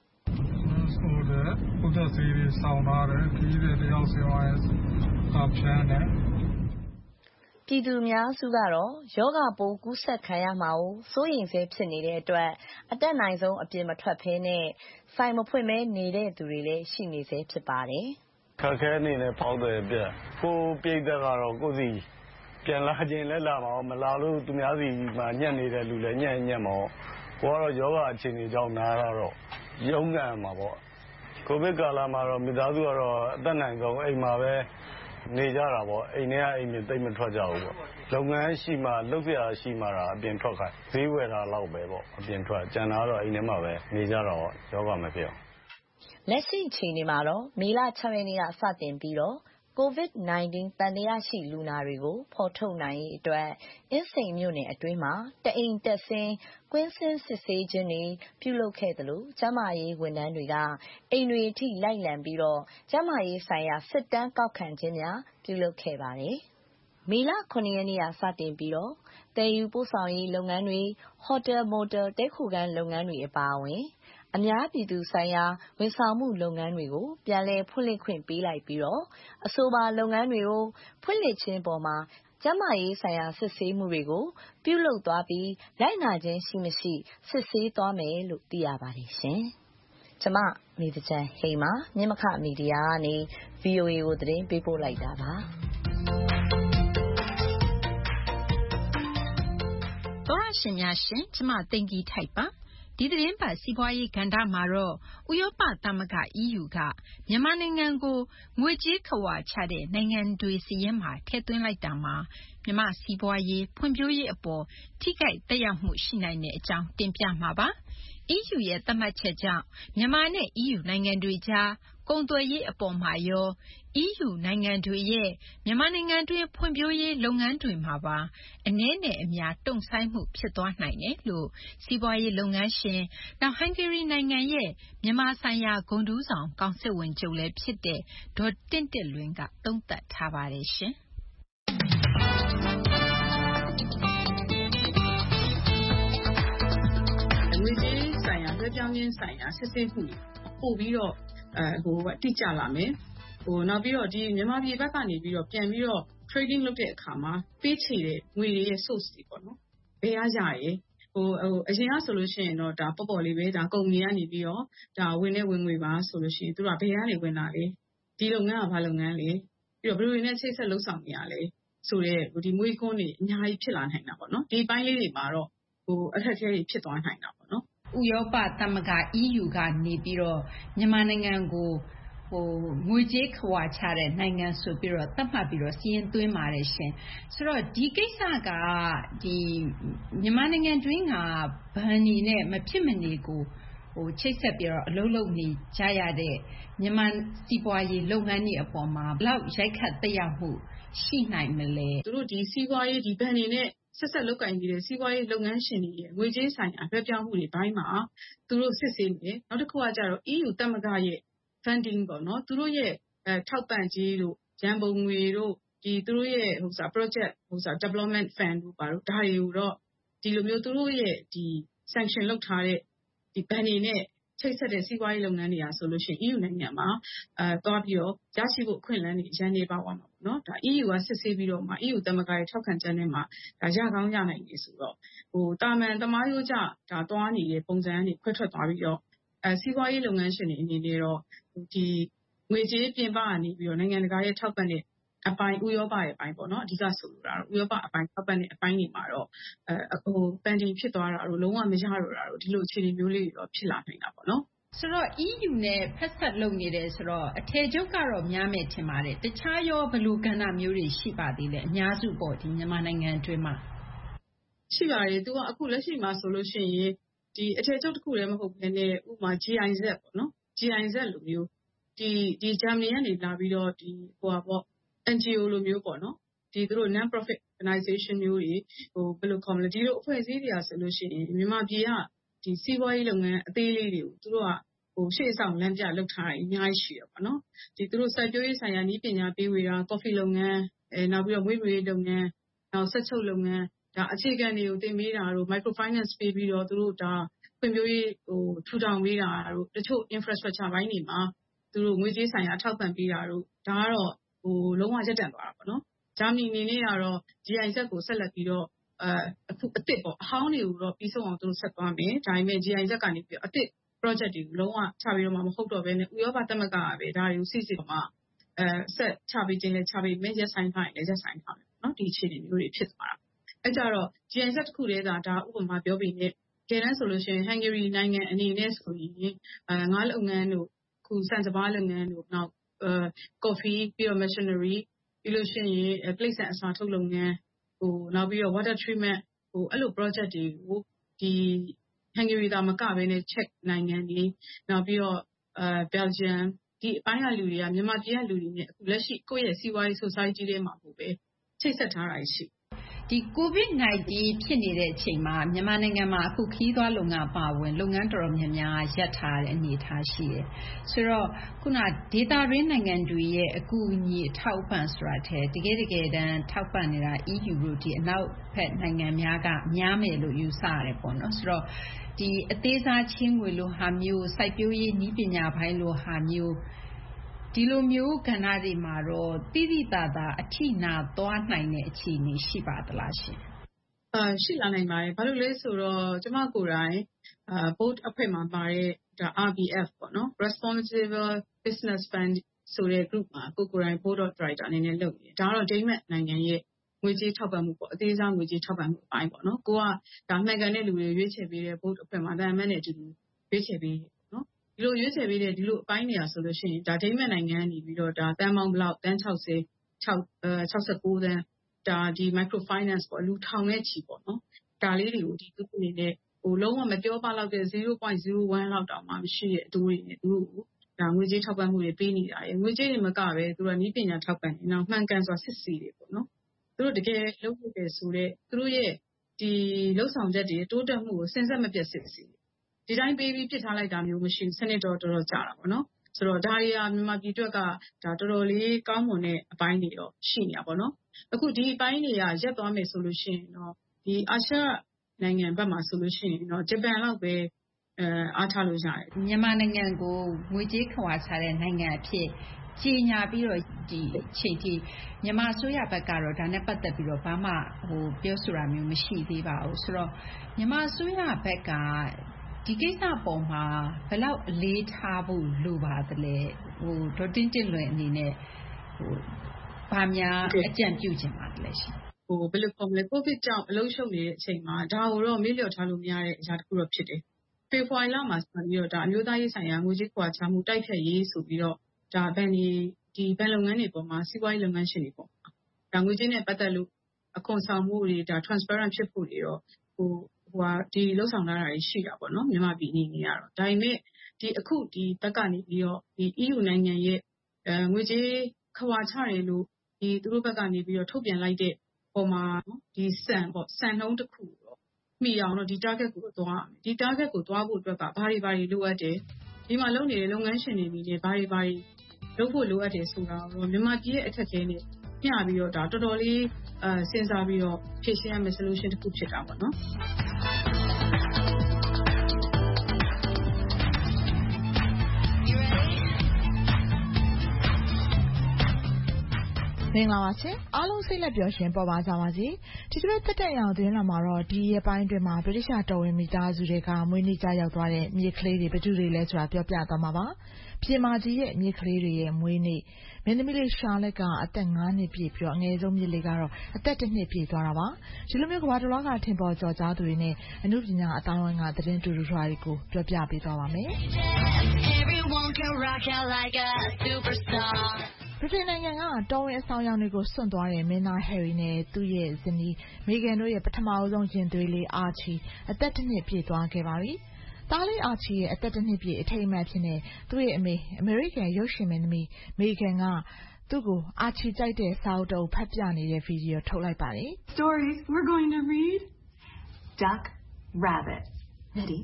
ဘုဒ္ဓစီရီဆောင်ထားတယ်ခီးတဲ့တယောက်စီဝါရဲ့ဖြန်းတယ်ပြည်သူများစုကတော့ယောဂပိုးကူးစက်ခံရမှာကိုစိုးရိမ်ဆဲဖြစ်နေတဲ့အတွက်အတက်နိုင်ဆုံးအပြင်မထွက်ဖဲနဲ့ဆိုင်မဖွင့်မဲနေတဲ့သူတွေလည်းရှိနေဆဲဖြစ်ပါတယ်ခက်ခဲနေနဲ့ပေါက်တယ်ပြကိုပြိတ်သက်ကတော့ကိုစီပြန်လာခြင်းလဲလာပါမလာလို့သူများစီမှာညက်နေတဲ့လူလည်းညက်မှာကိုကတော့ယောဂအခြေအနေကြောင့်နားတော့ရုံးကန်မှာပေါ့ကိုဗစ်ကာလမှာတော့မိသားစုကတော့အသက်နိုင်ဆုံးအိမ်မှာပဲနေကြတာပေါ့အိမ်ထဲကအိမ်ပြင်တိတ်မထွက်ကြဘူးပေါ့လုပ်ငန်းရှိမှလုပ်ရရှိမှတာအပြင်ထွက်ခိုင်းဈေးဝယ်တာလောက်ပဲပေါ့အပြင်ထွက်ကျန်တာတော့အိမ်ထဲမှာပဲနေကြတော့ယောဂမဖြစ်အောင်လက်ရှိအချိန်မှာတော့မေလ 6 ရက်နေ့ကစတင်ပြီးတော့COVID-19 တန်တရားရှိလူနာတွေကိုဖော်ထုတ်နိုင်ရေးအတွက်အင်းစိန်မြို့နယ်အတွင်းမှာတအိမ်တက်ဆင်းကွင်းဆင်းစစ်ဆေးခြင်းတွေပြုလုပ်ခဲ့တယ်လို့ကျန်းမာရေးဝန်ထမ်းတွေကအိမ်တွေအထိလိုက်လံပြီးတော့ကျန်းမာရေးဆိုင်ရာစစ်တမ်းကောက်ခံခြင်းများပြုလုပ်ခဲ့ပါတယ်။မေလ 9 ရက်နေ့ကစတင်ပြီးတော့တည်ယူပို့ဆောင်ရေးလုပ်ငန်းတွေဟိုတယ်မိုတယ်တဲခိုခန်းလုပ်ငန်းတွေအပါအဝင်အများပြည်သူဆိုင်ရာဝန်ဆောင်မှုလုပ်ငန်းတွေကိုပြန်လည်ဖွင့်လှစ်ခွင့်ပေးလိုက်ပြီးတော့အဆိုပါလုပ်ငန်းတွေကိုဖွင့်လှစ်ခြင်းပေါ်မှာကျန်းမာရေးဆိုင်ရာစစ်ဆေးမှုတွေကိုပြုလုပ်သွားပြီးလိုက်နာခြင်းရှိမရှိစစ်ဆေးသွားမယ်လို့သိရပါတယ်ရှင်။ကျွန်မမေတ္တာဟိမ်မှာမြင်းမခမီဒီယာကနေ VOA ကိုသတင်းပေးပို့လိုက်တာပါ။သောရရှင်များရှင်ကျွန်မသိင်္ဂီထိုက်ပါဒီသတင်းပတ်စီးပွားရေးကဏ္ဍမှာတော့ဥရောပသမဂ္ဂ EU ကမြန်မာနိုင်ငံကိုငွေကြေးခဝါချတဲ့နိုင်ငံတွေစီးရင်မှာထည့်သွင်းလိုက်တာမှာမြန်မာစီးပွားရေးဖွံ့ဖြိုးရေးအပေါ်ထိခိုက်သက်ရောက်မှုရှိနိုင်တဲ့အကြောင်းတင်ပြမှာပါ။ EU ရဲ့သတ်မှတ်ချက်ကြောင့်မြန်မာနဲ့ EU နိုင်ငံတွေကြားကုန်သွယ်ရေးအပေါ်မှာရော EU နိုင်ငံတွေရဲ့မြန်မာနိုင်ငံတွင်းဖွံ့ဖြိုးရေးလုပ်ငန်းတွေမှာပါအနည်းနဲ့အများတုံ့ဆိုင်းမှုဖြစ်သွားနိုင်တယ်လို့စီးပွားရေးလုပ်ငန်းရှင်နောက်ဟန်ဂေရီနိုင်ငံရဲ့မြန်မာဆိုင်ရာဂုဏ်ထူးဆောင်ကောင်စစ်ဝင်ချုပ်လည်းဖြစ်တဲ့ဒေါ်တင့်တင့်လွင်ကသုံးသပ်ထားပါတယ်ရှင်။ငွေကြေးဆိုင်ရာလွှဲပြောင်းခြင်းဆိုင်ရာစစ်ဆေးမှုပို့ပြီးတော့တိကျလာမယ်။နောက်ပြီးတော့ဒီမြန်မာပြည်ဘက်ကနေပြီးတော့ပြန်ပြီးတော့ trading လုပ်တဲ့အခါမှာပေးချေတဲ့ငွေတွေရဲ့ source တွေပေါ့နော်။ဘယ်ကရရဲအရင်ကဆိုလို့ရှိရင်တော့ဒါပေါ့ပေါ့လေးပဲဒါကုမ္ပဏီကနေပြီးတော့ဒါဝင်တဲ့ဝင်ငွေပါဆိုလို့ရှိရင်သူကဘယ်ကနေဝင်တာလဲဒီလုပ်ငန်းကဘာလုပ်ငန်းလဲပြီးတော့ဘယ်လိုနဲ့ချိတ်ဆက်လုပ်ဆောင်နေရလဲဆိုတော့ဒီမွေးခွန်းတွေအများကြီးဖြစ်လာနိုင်တာပေါ့နော်ဒီပိုင်းလေးတွေမှာတော့အခက်အခဲတွေဖြစ်သွားနိုင်တာပေါ့နော်ဥရောပသမဂ္ဂ EU ကနေပြီးတော့မြန်မာနိုင်ငံကိုငွေကြေးခဝါချတဲ့နိုင်ငံဆိုပြီးတော့သတ်မှတ်ပြီးတော့စီးရင်သွင်းပါတယ်ရှင်ဆိုတော့ဒီကိစ္စကဒီမြန်မာနိုင်ငံတွင်းကဘဏ်နေနဲ့မဖြစ်မနေကိုချိတ်ဆက်ပြီးတော့အလုပ်လုပ်နေကြရတဲ့မြန်မာစီးပွားရေးလုပ်ငန်းတွေအပေါ်မှာဘယ်လောက်ရိုက်ခတ်သက်ရောက်မှုရှိနိုင်မလဲသူတို့ဒီစီးပွားရေးဒီဘဏ်နေနဲ့ဆက်ဆက်လုပ်ကိုင်နေတဲ့စီးပွားရေးလုပ်ငန်းရှင်တွေရဲ့ငွေကြေးဆိုင်ရာလွှဲပြောင်းမှုတွေဘိုင်းမှာသူတို့စစ်ဆေးနေတယ်။နောက်တစ်ခုကကျတော့ EU သမဂ္ဂရဲ့ funding ပေါ့နော်သူတို့ရဲ့ထောက်ပံ့ကြေးတို့ရန်ပုံငွေတို့သူတို့ရဲ့project development fund တို့ပါတော့ဒါတွေကိုတော့ဒီလိုမျိုးသူတို့ရဲ့sanction လုပ်ထားတဲ့ဘဏ်တွေနဲ့ချိတ်ဆက်တဲ့စီးပွားရေးလုပ်ငန်းတွေဆိုလို့ရှိရင် EU နိုင်ငံမှာသွားပြီးတော့ရရှိဖို့အခွင့်အလမ်းတွေရန်နေပါသွားမှာပေါ့နော်ဒါ EU ကစစ်ဆေးပြီးတော့မှ EU သမဂ္ဂရဲ့ထောက်ခံချက်နဲ့မှဒါရကောင်းရနိုင်တယ်ဆိုတော့တာမန်သမားရိုးကျဒါသွားနေတဲ့ပုံစံကနေခွဲထွက်သွားပြီးတော့စီးပွားရေးလုပ်ငန်းရှင်တွေအနေနဲ့တော့ဒီငွေကြေးပြင်ပကနေပြီးတော့နိုင်ငံတကာရဲ့ထောက်ပံ့တဲ့အပိုင်းဥရောပရဲ့အပိုင်းပေါ့နော်အဓိကဆိုလိုတာတော့ဥရောပအပိုင်းထောက်ပံ့တဲ့အပိုင်းတွေမှာတော့pending ဖြစ်သွားတာတို့လုံးဝမရတော့တာတို့ဒီလိုအခြေအနေမျိုးလေးတွေတော့ဖြစ်လာနိုင်တာပေါ့နော်ဆိုတော့ EU နဲ့ဖက်ဆက်လုပ်နေတယ်ဆိုတော့အထည်ချုပ်ကတော့များမယ်ထင်ပါတယ်တခြားရောဘယ်လိုကဏ္ဍမျိုးတွေရှိပါသေးလဲအများစုပေါ့ဒီမြန်မာနိုင်ငံအတွင်းမှာရှိပါတယ်သူကအခုလက်ရှိမှာဆိုလို့ရှိရင်ဒီအထည်ချုပ်တစ်ခုတည်းမဟုတ်ဘဲနဲ့ဥပမာ GIZ ပေါ့နော် GIZ လိုမျိုးဒီဂျာမနီကနေလာပြီးတော့ဒီNGO လိုမျိုးပေါ့နော်ဒီသူတို့ non profit organization မျိုးတွေဘယ်လိုခေါ်မလဲဒီလိုအဖွဲ့အစည်းတွေဆိုလို့ရှိရင်မြန်မာပြည်ကဒီစီးပွားရေးလုပ်ငန်းအသေးလေးတွေကိုသူတို့ကရှေ့ဆောင်လမ်းပြလုပ်ထားတာအများကြီးရှိရပါတော့ဒီသူတို့စိုက်ပျိုးရေးဆိုင်ရာနည်းပညာပေးဝေတာကော်ဖီလုပ်ငန်းနောက်ပြီးတော့မွေးမြူရေးလုပ်ငန်းနောက်ဆက်ချုပ်လုပ်ငန်းဒါအခြေခံတွေကိုတင်ပေးတာတို့ micro finance ပေးပြီးတော့သူတို့ဒါဖွံ့ဖြိုးရေးထူထောင်ပေးတာတို့တချို့ infrastructure ဘိုင်းတွေမှာသူတို့ငွေကြေးဆိုင်ရာထောက်ပံ့ပေးတာတို့ဒါကတော့လုံးဝရပ်တန့်သွားတာပေါ့နော်ဂျာမနီအနေနဲ့ကတော့ GIZ ကိုဆက်လက်ပြီးတော့အခုအစ်စ်ပေါ့အဟောင်းတွေကိုတော့ပြီးဆုံးအောင်သူတို့ဆက်သွားမယ်ဒါပေမဲ့ GIZ ကနေပြီးတော့အစ်စ် project တွေကိုလုံးဝချပြီးတော့မှမဟုတ်တော့ဘဲနဲ့ဥရောပသမဂ္ဂကပဲဒါတွေကိုစစ်စစ်မှဆက်ချပေးခြင်းနဲ့ချပေးမယ်ရက်ဆိုင်ထားရင်လည်းရက်ဆိုင်ထားမယ်နော်ဒီအခြေအနေမျိုးတွေဖြစ်သွားတာအဲကြတော့ GIZ တစ်ခုတည်းဒါဥပမာပြောပြီးနဲ့ကဲတန်းဆိုလို့ရှိရင် Hungary နိုင်ငံအနေနဲ့ဆိုရင်ငါးလုပ်ငန်းတို့ခုစံစပါးလုပ်ငန်းတို့နောက်coffee ပြီးတော့ machinery ပြီးလို့ရှိရင်တိရစ္ဆာန်အစာထုတ်လုပ်ငန်းနောက်ပြီးတော့ water treatment အဲ့လို project တွေကိုဒီ Hungary ဒါမကဘဲနဲ့ Czech နိုင်ငံတွေနောက်ပြီးတော့Belgium ဒီအပိုင်းကလူတွေကမြန်မာပြည်ကလူတွေနဲ့အခုလက်ရှိကိုယ့်ရဲ့စီးပွားရေး society တွေမှာပို့ပဲချိတ်ဆက်ထားတာရှိဒီ COVID-19 ဖြစ်နေတဲ့အချိန်မှာမြန်မာနိုင်ငံမှာအခုခရီးသွားလုပ်ငန်းအပါအဝင်လုပ်ငန်းတော်တော်များများရပ်ထားတဲ့အနေအထားရှိတယ်။ဆိုတော့ခုနဒေတာရင်းနိုင်ငံတွေရဲ့အကူအညီအထောက်ပံ့ဆိုတာတဲ့တကယ်တမ်းထောက်ပံ့နေတာ EU တို့ဒီအနောက်ဘက်နိုင်ငံများကများမယ်လို့ယူဆရတယ်ပေါ့နော်။ဆိုတော့ဒီအသေးစားချင်းငွေလိုဟာမျိုးစိုက်ပျိုးရေးနည်းပညာပိုင်းလိုဟာမျိုးဒီလိုမျိုးကဏ္ဍတွေမှာတော့တိတိတသာအထိနာသွားနိုင်တဲ့အခြေအနေရှိပါသလားရှင်ရှိလာနိုင်ပါတယ်ဘာလို့လဲဆိုတော့ကျမကိုယ်တိုင် board အဖွဲ့မှာပါတဲ့ဒါ RBF ပေါ့နော် Responsible Business Fund ဆိုတဲ့ group မှာကိုယ်တိုင် board of director အနေနဲ့လုပ်နေတယ်ဒါကတော့ဒိန်းမတ်နိုင်ငံရဲ့ငွေကြေးထောက်ပံ့မှုပေါ့အသေးစားငွေကြေးထောက်ပံ့မှုအပိုင်းပေါ့နော်ကိုကဒါမှန်ကန်တဲ့လူတွေရွေးချယ်ပေးတဲ့ board အဖွဲ့မှာဒါမှန်နဲ့အတူတူရွေးချယ်ပေးဒီလိုရွေးချယ်ပေးတဲ့ဒီလိုအပိုင်းနေရာဆိုလို့ရှိရင်ဒါဒိန်းမတ်နိုင်ငံကနေပြီးတော့ဒါတန်းပေါင်းဘလောက်တန်း60 69တန်းဒါဒီ micro finance ပေါ့လူထောင်နဲ့ချီပေါ့နော်ဒါလေးတွေကိုဒီသူအနေနဲ့လုံးဝမပြောပါတော့တဲ့ 0.01 လောက်တောင်မှမရှိတဲ့အတိုးတွေနဲ့သူတို့ဒါငွေကြေးထောက်ပံ့မှုတွေပေးနေတာငွေကြေးတွေမကပဲသူတို့ကနည်းပညာထောက်ပံ့နေနောက်မှန်ကန်စွာစစ်ဆေးတယ်ပေါ့နော်သူတို့တကယ်လုပ်ဖို့တယ်ဆိုတော့သူတို့ရဲ့ဒီလှုပ်ဆောင်ချက်တွေတိုးတက်မှုကိုစဉ်ဆက်မပြတ်စစ်ဆေးဒီတိုင်းပေးပြီးပြစ်ထားလိုက်တာမျိုးမရှိဘူးစနစ်တော်တော်ကြာတာပေါ့နော်ဆိုတော့ဒါတွေကမြန်မာပြည်အတွက်ကဒါတော်တော်လေးကောင်းမွန်တဲ့အပိုင်းတွေတော့ရှိနေတာပေါ့နော်အခုဒီအပိုင်းတွေကရပ်သွားမယ်ဆိုလို့ရှိရင်တော့ဒီအာရှနိုင်ငံဘက်မှာဆိုလို့ရှိရင်တော့ဂျပန်လောက်ပဲအားထားလို့ရတယ်မြန်မာနိုင်ငံကိုငွေကြေးခွာချတဲ့နိုင်ငံအဖြစ်ကြေညာပြီးတော့ဒီအချိန်ထိမြန်မာအစိုးရဘက်ကတော့ဒါနဲ့ပတ်သက်ပြီးတော့ဘာမှပြောဆိုတာမျိုးမရှိသေးပါဘူးဆိုတော့မြန်မာအစိုးရဘက်ကဒီကိစ္စပေါ်မှာဘယ်လောက်အလေးထားဖို့လိုပါသလဲဒေါ်တင်းတင့်လွင်အနေနဲ့ဘာများအကြံပြုချင်ပါလဲရှင်ဘယ်လိုခေါ်မလဲကိုဗစ်ကြောင့်အလုံးရှုပ်နေတဲ့အချိန်မှာဒါကိုတော့မေ့လျော့ထားလို့မရတဲ့အရာတစ်ခုတော့ဖြစ်တယ်ဖေဖော်ဝါရီလမှာစပြီးတော့ဒါအမျိုးသားရေးဆိုင်ရာငွေကြေးခွာချမှုတိုက်ဖျက်ရေးဆိုပြီးတော့ဒါဘဏ်လုပ်ငန်းတွေပေါ်မှာစီးပွားရေးလုပ်ငန်းရှင်တွေပေါ်မှာဒါငွေကြေးနဲ့ပတ်သက်လို့အခွန်ဆောင်မှုတွေဒါ transparent ဖြစ်ဖို့တွေတော့ဒီလှုပ်ဆောင်လာတာရှိတာပေါ့နော်မြန်မာပြည်အနေနဲ့ကတော့ဒါပေမဲ့ဒီအခုဒီဘက်ကနေပြီးတော့ဒီ EU နိုင်ငံရဲ့ငွေကြေးခွာချတယ်လို့ဒီသူတို့ဘက်ကနေပြီးတော့ထုတ်ပြန်လိုက်တဲ့ပေါ်မှာဒီစံနှုန်းတစ်ခုတော့မိအောင်တော့ဒီ target ကိုသွားရမယ်ဒီ target ကိုသွားဖို့အတွက်ကဘာတွေလိုအပ်တယ်ဒီမှာလုပ်နေတဲ့လုပ်ငန်းရှင်တွေနေဘာတွေလုပ်ဖို့လိုအပ်တယ်ဆိုတာတော့မြန်မာပြည်ရဲ့အခက်အခဲတွေမျှပြီးတော့ဒါတော်တော်လေးစဉ်းစားပြီးတော့ဖြေရှင်းရမယ့် solution တစ်ခုဖြစ်တာပေါ့နော်မင်္ဂလာပါရှင်အားလုံးစိတ်လက်ပျော်ရွှင်ပေါ်ပါကြပါစေဒီတစ်ပတ်တက်ရောင်သတင်းလာမှာတော့ဒီရက်ပိုင်းအတွင်းမှာဗြိတိရှတော်ဝင်မိသားစုတွေကမွေးနေ့ကြရောက်သွားတဲ့မြေကလေးတွေဘယ်သူတွေလဲဆိုတာပြောပြသွားမှာပါပြင်မာကြီးရဲ့မြေကလေးတွေရဲ့မွေးနေ့မင်းသမီးလေးရှာလက်ကအသက်9နှစ်ပြည့်ပြီးတော့အငယ်ဆုံးမြေလေးကတော့အသက်1နှစ်ပြည့်သွားတာပါဒီလိုမျိုးကမ္ဘာတစ်လွှားကထင်ပေါ်ကျော်ကြားသူတွေနဲ့အမှုပညာအတိုင်းအဝိုင်းကသတင်းတူတူထွားတွေကိုပြောပြပေးသွားပါမယ်ဗြိတိန်နိုင်ငံကတော်ဝင်အဆောင်ရောင်တွေကိုစွန့်သွားတဲ့မင်းသားဟယ်ရီနဲ့သူ့ရဲ့ဇနီးမေဂန်တို့ရဲ့ပထမဆုံးရင်သွေးလေးအာချီအသက်1နှစ်ပြည့်သွားခဲ့ပါပြီ။သားလေးအာချီရဲ့အသက်1နှစ်ပြည့်အထိမ်းအမှတ်ဖြစ်နေသူ့ရဲ့အမေရိကန်ရုပ်ရှင်မင်းသမီးမေဂန်ကသူ့ကိုအာချီကြိုက်တဲ့စာအုပ်တစ်အုပ်ဖတ်ပြနေတဲ့ဗီဒီယိုထုတ်လိုက်ပါတယ်။ Stories we're going to read Duck Rabbit. Ready?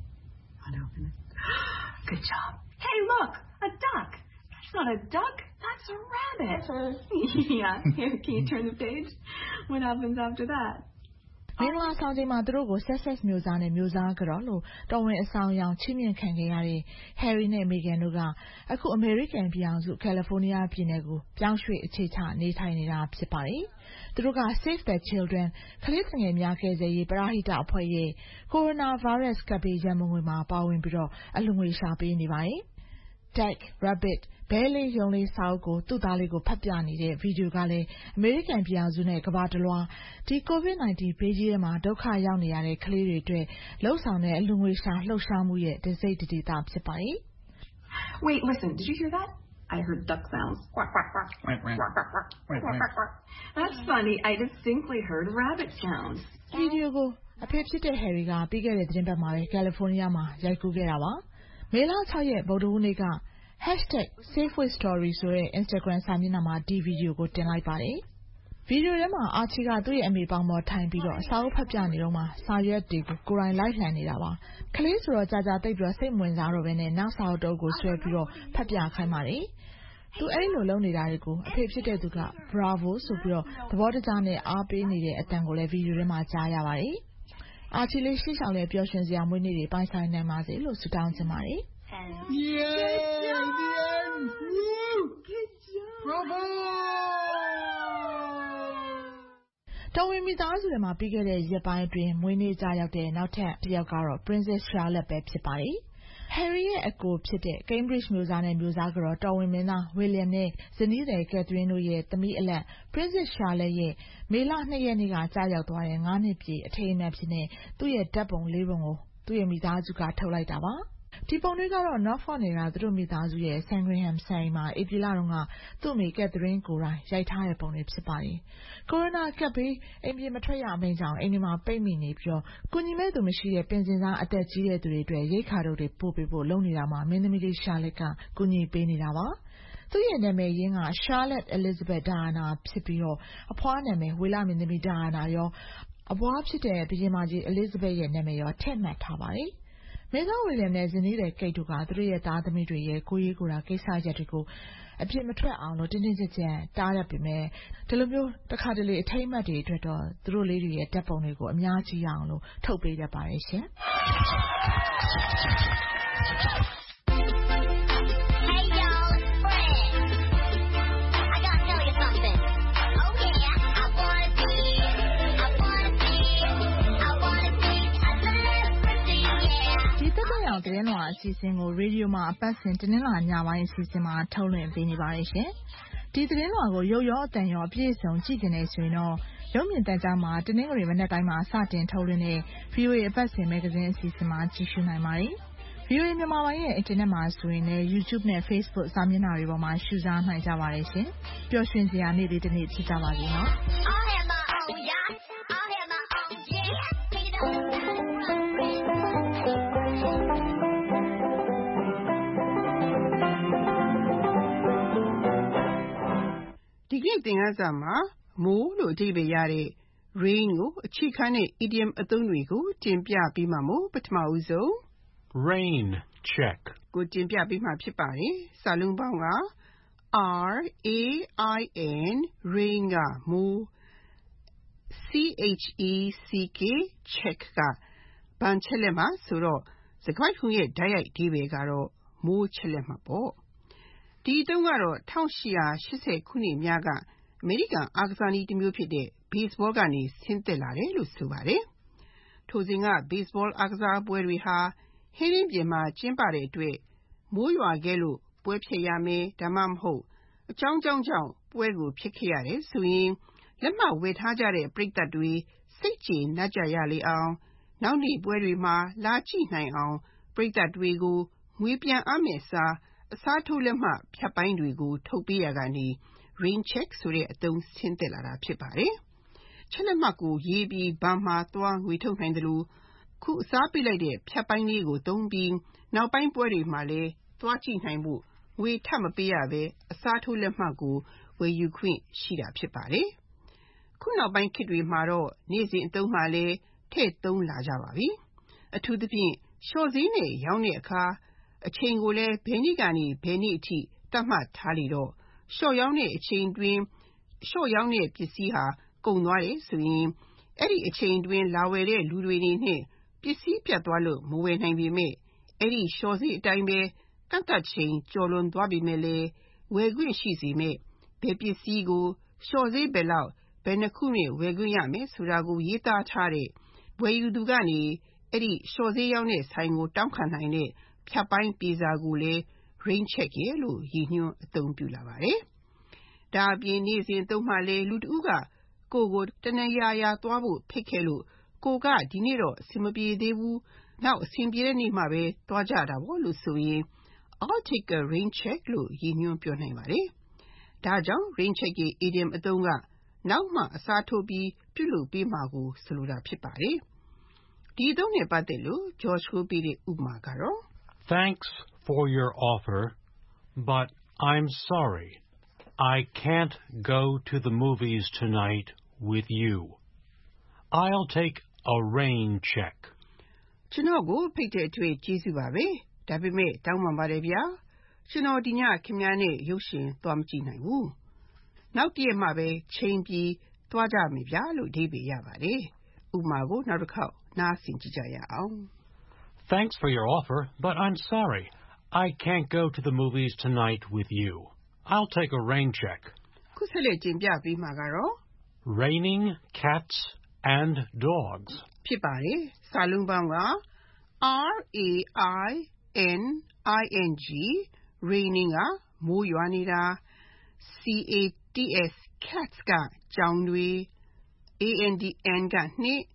Unopen it. Good job. Hey, look, a duck. That's not a duck.That's a rabbit. Yeah. Here, can you turn the page? What happens after that? မင်္ဂလာဆောင်ချိန်မှာသူတို့ကိုဆက်ဆက်မျိုးစားနဲ့မျိုးစားကြော်လို့တော်ဝင်အဆောင်ရောင်ချင်းမြင့်ခံခဲ့ရတဲ့ Harry နဲ့ Meghan တို့ကအခုအမေရိကန်ပြည်အောင်စုကယ်လီဖိုးနီးယားပြည်နယ်ကိုပြောင်းရွှေ့အခြေချနေထိုင်နေတာဖြစ်ပါတယ်။သူတို့က Save the Children ကလေးငယ်များကယ်ဆယ်ရေးပရဟိတအဖွဲ့ရဲ့ Coronavirus ကပ်ဘေးရန်ပုံငွေမှာပါဝင်ပြီးတော့အလှူငွေရှာပေးနေပါတယ်။ Duck Rabbit ဘဲလေးရုံလေးစာအုပ်ကိုသူ့သားလေးကိုဖတ်ပြနေတဲ့ဗီဒီယိုကလည်းအမေရိကန်ပြည်အောင်စုနဲ့ကမ္ဘာတစ်လွှားဒီ COVID-19 ဘေးကြီးထဲမှာဒုက္ခရောက်နေရတဲ့ကလေးတွေအတွက်လှုပ်ဆောင်တဲ့အလှူငွေရှာလှုပ်ရှားမှုရဲ့တစိမ့်တဒေသဖြစ်ပါတယ် Wait, listen, did you hear that? I heard duck sounds. Quack, quack, quack. Quack, quack, quack, quack, quack, quack, quack. That's funny. I distinctly heard rabbit sounds. ဗီဒီယိုကိုအဖေဖြစ်တဲ့ Harry ကပြီးခဲ့တဲ့သတင်းပတ်မှာပဲကယ်လီဖိုးနီးယားမှာရိုက်ကူးခဲ့တာပါမေလ6ရက်ဗုဒ္ဓဟူးနေ့က#SafeWithStory ဆိုတဲ့ Instagram စာမျက်နှာမှာဒီဗီဒီယိုကိုတင်လိုက်ပါတယ်။ဗီဒီယိုထဲမှာအာချီကသူ့ရဲ့အမေပေါင်ပေါ်ထိုင်ပြီးတော့စာအုပ်ဖတ်ပြနေတော့မှစာရွက်တွေကိုကိုယ်တိုင်လိုက်လှန်နေတာပါ။ကလေးဆိုတော့ကြာတိတ်ပြီးတော့စိတ်ဝင်စားတော့ပဲနဲ့နောက်စာအုပ်တုပ်ကိုဆွဲပြီးတော့ဖတ်ပြခိုင်းပါတယ်။သူအဲ့လိုလုပ်နေတာတွေကိုအဖေဖြစ်တဲ့သူက Bravo ဆိုပြီးတော့သဘောတကျနဲ့အားပေးနေတဲ့အတန်ကိုလည်းဗီဒီယိုထဲမှာကြားရပါတယ်။အာချီလေးရှေ့ဆောင်တဲ့ပျော်ရွှင်စရာမွေးနေ့တွေပိုင်ဆိုင်နိုင်ပါစေလို့ဆုတောင်းချင်ပါတယ်။ Yay! The end! Woo! Good job! Bravo! တော်ဝင်မိသားစုတွေမှာပြီးခဲ့တဲ့ရက်ပိုင်းအတွင်းမွေးနေ့ကြရောက်တဲ့နောက်ထပ်တစ်ယောက်ကတော့ Princess Charlotte ပဲဖြစ်ပါတယ်။ Harry ရဲ့အကိုဖြစ်တဲ့ Cambridge မျိုးစားနဲ့မျိုးစားကတော့တော်ဝင်မင်းသား William နဲ့ဇနီးသည် Catherine တို့ရဲ့သမီးအလတ် Princess Charlotte ရဲ့မေလ2ရက်နေ့ကကြာရောက်သွားတဲ့9နှစ်ပြည့်အထိမ်းအမှတ်ဖြစ်နေသူ့ရဲ့ဓာတ်ပုံ၄ပုံကိုသူ့ရဲ့မိသားစုကထုတ်လိုက်တာပါ။ဒီပုံတွေကတော့ Norfolk နယ်ကသူတို့မိသားစုရဲ့ Sandringham ဆိုင်မှာဧပြီလတုန်းကသူ့အမေကက်သရင်းကိုယ်တိုင်ရိုက်ထားတဲ့ပုံတွေဖြစ်ပါတယ်။ ကိုရိုနာကပ်ဘေးအိမ်ပြင်မထွက်ရအမိန့်ကြောင့်အိမ်တွေမှာပိတ်မိနေပြီးတော့ကုညီမဲ့သူမရှိတဲ့ပင်စင်စားအသက်ကြီးတဲ့သူတွေအတွက်ရိတ်ခါတို့တွေပို့ပေးဖို့လုပ်နေတာမှာမင်းသမီးလေး Charlotte ကကူညီပေးနေတာပါ။သူ့ရဲ့နာမည်ရင်းက Charlotte Elizabeth Diana ဖြစ်ပြီးတော့အဖွားနာမည်ဝေလမင်းသမီး Diana ရောအဘွားဖြစ်တဲ့ဘုရင်မကြီး Elizabeth ရဲ့နာမည်ရောထည့်မှတ်ထားပါတယ်။မင်းသား William နဲ့ဇနီးသည် Kate တို့ကသူတို့ရဲ့သားသမီးတွေရဲ့ကိုယ်ရေးကိုယ်တာကိစ္စရပ်တွေကိုအပြစ်မထွက်အောင်လို့တင်းတင်းကြပ်ကြပ်တားရပေမဲ့ဒီလိုမျိုးတစ်ခါတလေအထိမ်းအမှတ်တွေအတွက်တော့သူတို့လေးတွေရဲ့ဓာတ်ပုံတွေကိုအများကြီးရအောင်လို့ထုတ်ပေးတတ်ပါတယ်ရှင်။သတင်းလွှာအစီအစဉ်ကိုရေဒီယိုမှာအပတ်စဉ်တင်းနှင်းလာညပိုင်းအစီအစဉ်မှာထုတ်လွှင့်ပေးနေပါတယ်ရှင်။ဒီသတင်းလွှာကိုရုပ်ရောအသံရောအပြည့်အစုံကြည့်နေဆိုရင်တော့ရုပ်မြင်သံကြားမှာတင်းနှင်းကလေးမနေ့တိုင်းမှာစတင်ထုတ်လွှင့်တဲ့ VOA အပတ်စဉ်မဂ္ဂဇင်းအစီအစဉ်မှာကြည့်ရှုနိုင်ပါတယ်။ VOA မြန်မာပိုင်းရဲ့အင်တာနက်မှာဆိုရင်လည်း YouTube နဲ့ Facebook စာမျက်နှာတွေပေါ်မှာရှုစားနိုင်ကြပါတယ်ရှင်။ပျော်ရွှင်စရာနေ့လေးတစ်နေ့ဖြစ်ကြပါစေနော်။ Di ကနေ့သင်ခန်းစာမှာမိုးလို့အဓိပ္ပာယ်ရတဲ့ rain ကိုအခြေခံတဲ့ idiom အသုံးတွေကိုတင်ပြပေးမှာမို့ပထမဦးဆုံး rain check ကိုတင်ပြပေးမှာဖြစ်ပါတယ်။စာလုံးပေါင်းက RAIN rain ကမိုး CHECK check ကဘန်ချက်လက်မှာဆိုတော့စကားခုရဲ့ဓာတ်ရိုက်အဓိပ္ပာယ်ကတော့မိုးချက်လက်မှာပေါ့။ဒီအသုံးကတော့1880ခုနှစ်များကအမေရိကန်အားကစားနည်းတစ်မျိုးဖြစ်တဲ့ baseball ကနေဆင်းသက်လာတယ်လို့ဆိုပါတယ်။ထိုစဉ်က baseball အားကစားပွဲတွေဟာဟင်းလင်းပြင်မှာကျင်းပတဲ့အတွက်မိုးရွာခဲ့လို့ပွဲဖျက်ရမယ်ဒါမှမဟုတ်အကြောင်းကြောင့်ပွဲကိုဖျက်ခဲ့ရတယ်ဆိုရင်လက်မှတ်ဝယ်ထားကြတဲ့ပရိသတ်တွေစိတ်ကျေနပ်ကြရလေအောင်နောက်နေ့ပွဲတွေမှာလာကြည့်နိုင်အောင်ပရိသတ်တွေကိုငွေပြန်အားမဲ့စားအစားထိုးလက်မှတ်ဖြတ်ပိုင်းတွေကိုထုတ်ပေးရကနေ rain check ဆိုတဲ့အသုံးဆင်းသက်လာတာဖြစ်ပါတယ်။ချက်လက်မှတ်ကိုရေးပြီးဘဏ်မှာသွားငွေထုတ်နိုင်တယ်လို့ခုအစားပေးလိုက်တဲ့ဖြတ်ပိုင်းလေးကိုသုံးပြီးနောက်ပိုင်းပွဲတွေမှာလည်းသွားကြည့်နိုင်ဖို့ငွေထပ်မပေးရပဲအစားထိုးလက်မှတ်ကိုဝယ်ယူခွင့်ရှိတာဖြစ်ပါတယ်။ခုနောက်ပိုင်းခေတ်တွေမှာတော့နေ့စဉ်အသုံးမှလည်းထည့်သုံးလာကြပါပြီ။အထူးသဖြင့်လျှော့ဈေးနဲ့ရောင်းတဲ့အခါအချိန်ကိုလည်းဘယ်နေ့ကနေဘယ်နေ့အထိသတ်မှတ်ထားလေတော့လျှော့ရောင်းတဲ့အချိန်တွင်လျှော့ရောင်းတဲ့ပစ္စည်းဟာကုန်သွားတယ်ဆိုရင်အဲ့ဒီအချိန်တွင်လာဝယ်တဲ့လူတွေနေနဲ့ပစ္စည်းပြတ်သွားလို့မဝယ်နိုင်ပေမဲ့အဲ့ဒီလျှော့ဈေးအတိုင်းပဲကန့်သတ်ချိန်ကျော်လွန်သွားပြီမဲ့လေဝယ်ခွင့်ရှိစေမဲ့ဘယ်ပစ္စည်းကိုလျှော့ဈေးဘယ်လောက်ဘယ်နှခုနဲ့ဝယ်ခွင့်ရမယ်ဆိုတာကိုရေးသားထားတဲ့ဝယ်ယူသူကနေအဲ့ဒီလျှော့ဈေးရောက်တဲ့ဆိုင်ကိုတောင်းခံနိုင်တဲ့ဖြတ်ပိုင်းပြေစာကိုလည်း rain check ရဲ့လို့ရည်ညွှန်းအသုံးပြုလာပါတယ်။ဒါအပြင်နေ့စဉ်သုံးမှလည်းလူတဦးကကိုတနေရာသွားဖို့ဖိတ်ခဲ့လို့ကိုကဒီနေ့တော့အဆင်မပြေသေးဘူးနောက်အဆင်ပြေတဲ့နေ့မှပဲသွားကြတာပေါ့လို့ဆိုရင် I'll take a rain check လို့ရည်ညွှန်းပြောနိုင်ပါတယ်။ဒါကြောင့် rain check ရဲ့ idiom အသုံးကနောက်မှအစားထိုးပြီးပြုလုပ်ပေးမှာကိုဆိုလိုတာဖြစ်ပါတယ်။ဒီအသုံးနဲ့ပတ်သက်လို့ George ကိုပေးတဲ့ဥပမာကတော့ Thanks for your offer, but I'm sorry. I can't go to the movies tonight with you. I'll take a rain check. ကျွန်တော်ကိုဖိတ်တဲ့အတွက်ကျေးဇူးပါပဲ။ဒါပေမဲ့တောင်းပန်ပါတယ်ဗျာ။ကျွန်တော်ဒီညခင်ဗျားနဲ့ရုပ်ရှင်သွားမကြည့်နိုင်ဘူး။နောက်တည့်မှပဲချိန်ပြီးသွားကြမယ်ဗျာလို့အဓိပ္ပာယ်ရပါတယ်။ဥပမာကိုနောက်တစ်ခေါက်နားဆင်ကြည့်ကြရအောင်။ Thanks for your offer, but I'm sorry. I can't go to the movies tonight with you. I'll take a rain check. ခုဆက်လက်တင်ပြပေးမှာကတော့ Raining cats and dogs. ဖြစ်ပါတယ်။စာလုံးပေါင်းက RAINING raining ကမိုးရွာနေတာ CATS cats ကကြောင်တွေ ANDN ကနှင့်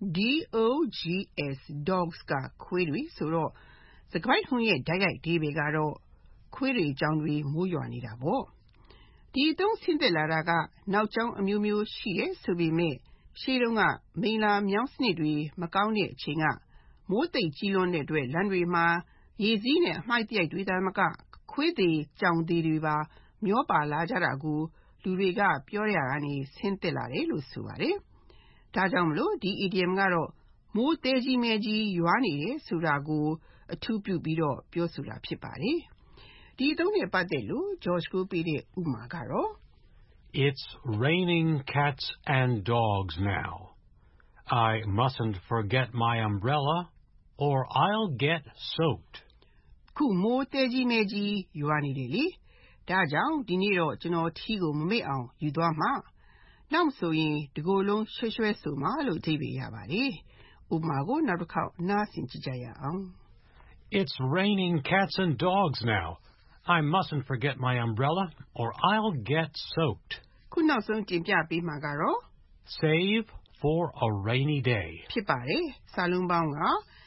DOGS dogs ကခွေးတွေဆိုတော့စကားခုံရဲ့ဓာတ်ရိုက်အဓိပ္ပာယ်ကတော့ခွေးတွေကြောင်တွေမိုးရွာနေတာပေါ့ဒီအသုံးဆင်းသက်လာတာကနောက်ကျောင်းအမျိုးမျိုးရှိရဲဆိုပေမဲ့ရှေးတုန်းကမိန်လာမြောင်းစနစ်တွေမကောင်းတဲ့အချိန်ကမိုးသိပ်ကြီးလွန်းတဲ့အတွက်လမ်းတွေမှာရေစီးနဲ့အမှိုက်တရိုက်တွေသာမကခွေးတွေကြောင်တွေပါမျောပါလာကြတာကိုလူတွေကပြောရတာကနေဆင်းသက်လာတယ်လို့ဆိုပါတယ်ဒါကြောင့်မလို့ဒီ idiom ကတော့မိုးတဲကြီးမဲကြီးရွာနေတယ်ဆိုတာကိုအထူးပြုပြီးတော့ပြောဆိုတာဖြစ်ပါတယ်ဒီအသုံးနဲ့ပတ်သက်လို့ George ကိုပေးတဲ့ဥပမာကတော့ It's raining cats and dogs now. I mustn't forget my umbrella or I'll get soaked. ခုမိုးတဲကြီးမဲကြီးရွာနေတယ်လေဒါကြောင့်ဒီနေ့တော့ကျွန်တော်ထီးကိုမမေ့အောင်ယူသွားမှာနောက်ဆိုရင်ဒီကိုယ်လုံးရွှဲရွှဲဆိုမှလို့အဓိပ္ပာယ်ရပါတယ်ဥပမာကိုနောက်တစ်ခေါက်နားဆင်ကြည့်ကြရအောင် It's raining cats and dogs now. I mustn't forget my umbrella or I'll get soaked. ခုနောက်ဆုံးတင်ပြပေးမှာကတော့ Save for a rainy day. ဖြစ်ပါတယ်စာလုံးပေါင်းက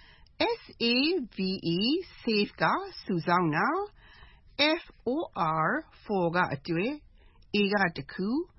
SAVE save ကစုဆောင်းတာ FOR for ကအတွဲ A ကတခု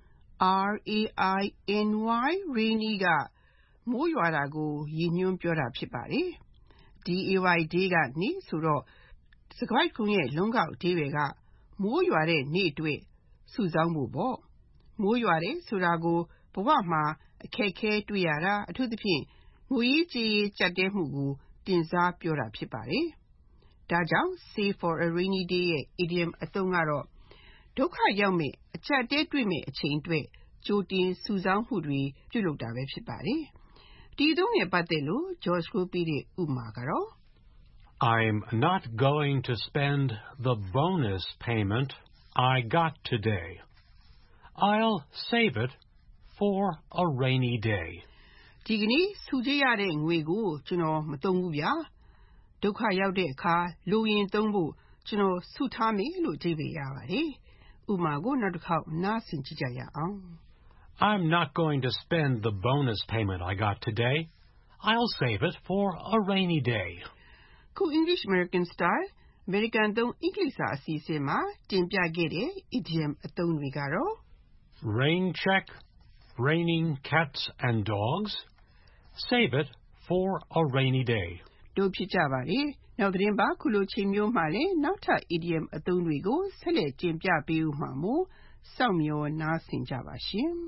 RAINY rainy ကမိုးရွာတာကိုရည်ညွှန်းပြောတာဖြစ်ပါတယ်DAY day ကနေဆိုတော့စကားခုံရဲ့လုံးကောက်အဓိပ္ပာယ်ကမိုးရွာတဲ့နေ့အတွက်စုဆောင်းဖို့ပေါ့မိုးရွာတယ်ဆိုတာကိုဘဝမှာအခက်အခဲတွေ့ရတာအထူးသဖြင့်ငွေကြေးကြပ်တည်းမှုကိုတင်စားပြောတာဖြစ်ပါတယ်။ဒါကြောင့် save for a rainy day ရဲ့ idiom အသုံးကတော့ဒုက္ခရောက်မဲ့အကြပ်တဲတွေ့မဲ့အချိန်အတွက်ကြိုတင်စုဆောင်းမှုတွေပြုလုပ်တာပဲဖြစ်ပါတယ်။ဒီအသုံးနဲ့ပတ်သက်လို့ George ကိုပေးတဲ့ဥပမာကတော့ I'm not going to spend the bonus payment I got today. I'll save it for a rainy day. ဒီကနေ့စုကြရတဲ့ငွေကိုကျွန်တော်မသုံးဘူးဗျာ။ဒုက္ခရောက်တဲ့အခါလိုရင်သုံးဖို့ကျွန်တော်စုထားမယ်လို့အဓိပ္ပာယ်ရပါတယ်။ဥပမာကိုနောက်တစ်ခေါက်နားဆင်ကြည့်ကြရအောင်။ I'm not going to spend the bonus payment I got today. I'll save it for a rainy day. ခု English American Style American သုံးအင်္ဂလိပ်စာအစီအစဉ်မှာတင်ပြခဲ့တဲ့ idiom အသုံးတွေကတော့ Rain check, raining cats and dogs. Save it for a rainy day. တို့ဖြစ်ကြပါလေ။နောက်သတင်းပါခုလိုချိန်မျိုးမှာလည်းနောက်ထပ် idiom အသုံးတွေကိုဆက်လက်တင်ပြပေးဦးမှာမို့စောင့်မျှော်နားဆင်ကြပါရှင်။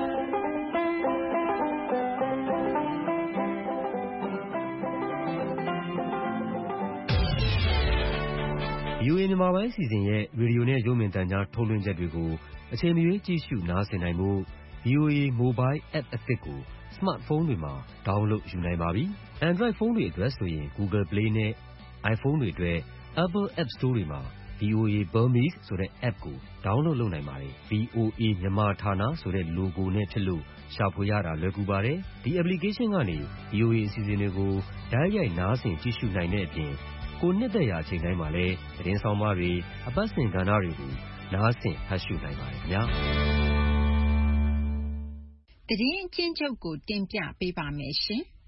VOA မြန်မာပိုင်းအစီအစဉ်ရဲ့ရေဒီယိုနဲ့ရုပ်မြင်သံကြားထုတ်လွှင့်ချက်တွေကိုအချိန်မရွေးကြည့်ရှုနားဆင်နိုင်ဖို့ VOA Mobile App အသစ်ကို Smartphone တွေမှာ download ယူနိုင်ပါပြီ။ Android ဖုန်းတွေအတွက်ဆိုရင် Google Play နဲ့ iPhone တွေအတွက် Apple App Store တွေမှာ VOA Burmese ဆိုတဲ့ app ကို download လုပ်နိုင်ပါတယ်။ VOA မြန်မာဌာနဆိုတဲ့ logo နဲ့ဖြစ်လို့ရှာဖွေရတာလွယ်ကူပါတယ်။ ဒီ application ကနေ VOA အစီအစဉ်တွေကိုတိုက်ရိုက်နားဆင်ကြည့်ရှုနိုင်တဲ့အပြင်ကိုနှစ်သက်ရာအချိန်တိုင်းမှာလည်းသတင်းဆောင်မတွေအပတ်စဉ်ကဏ္ဍတွေကိုနားဆင်ဖတ်ရှုနိုင်ပါတယ်ခင်ဗျာ။သတင်းအကျဉ်းချုပ်ကိုတင်ပြပေးပါမယ်ရှင်။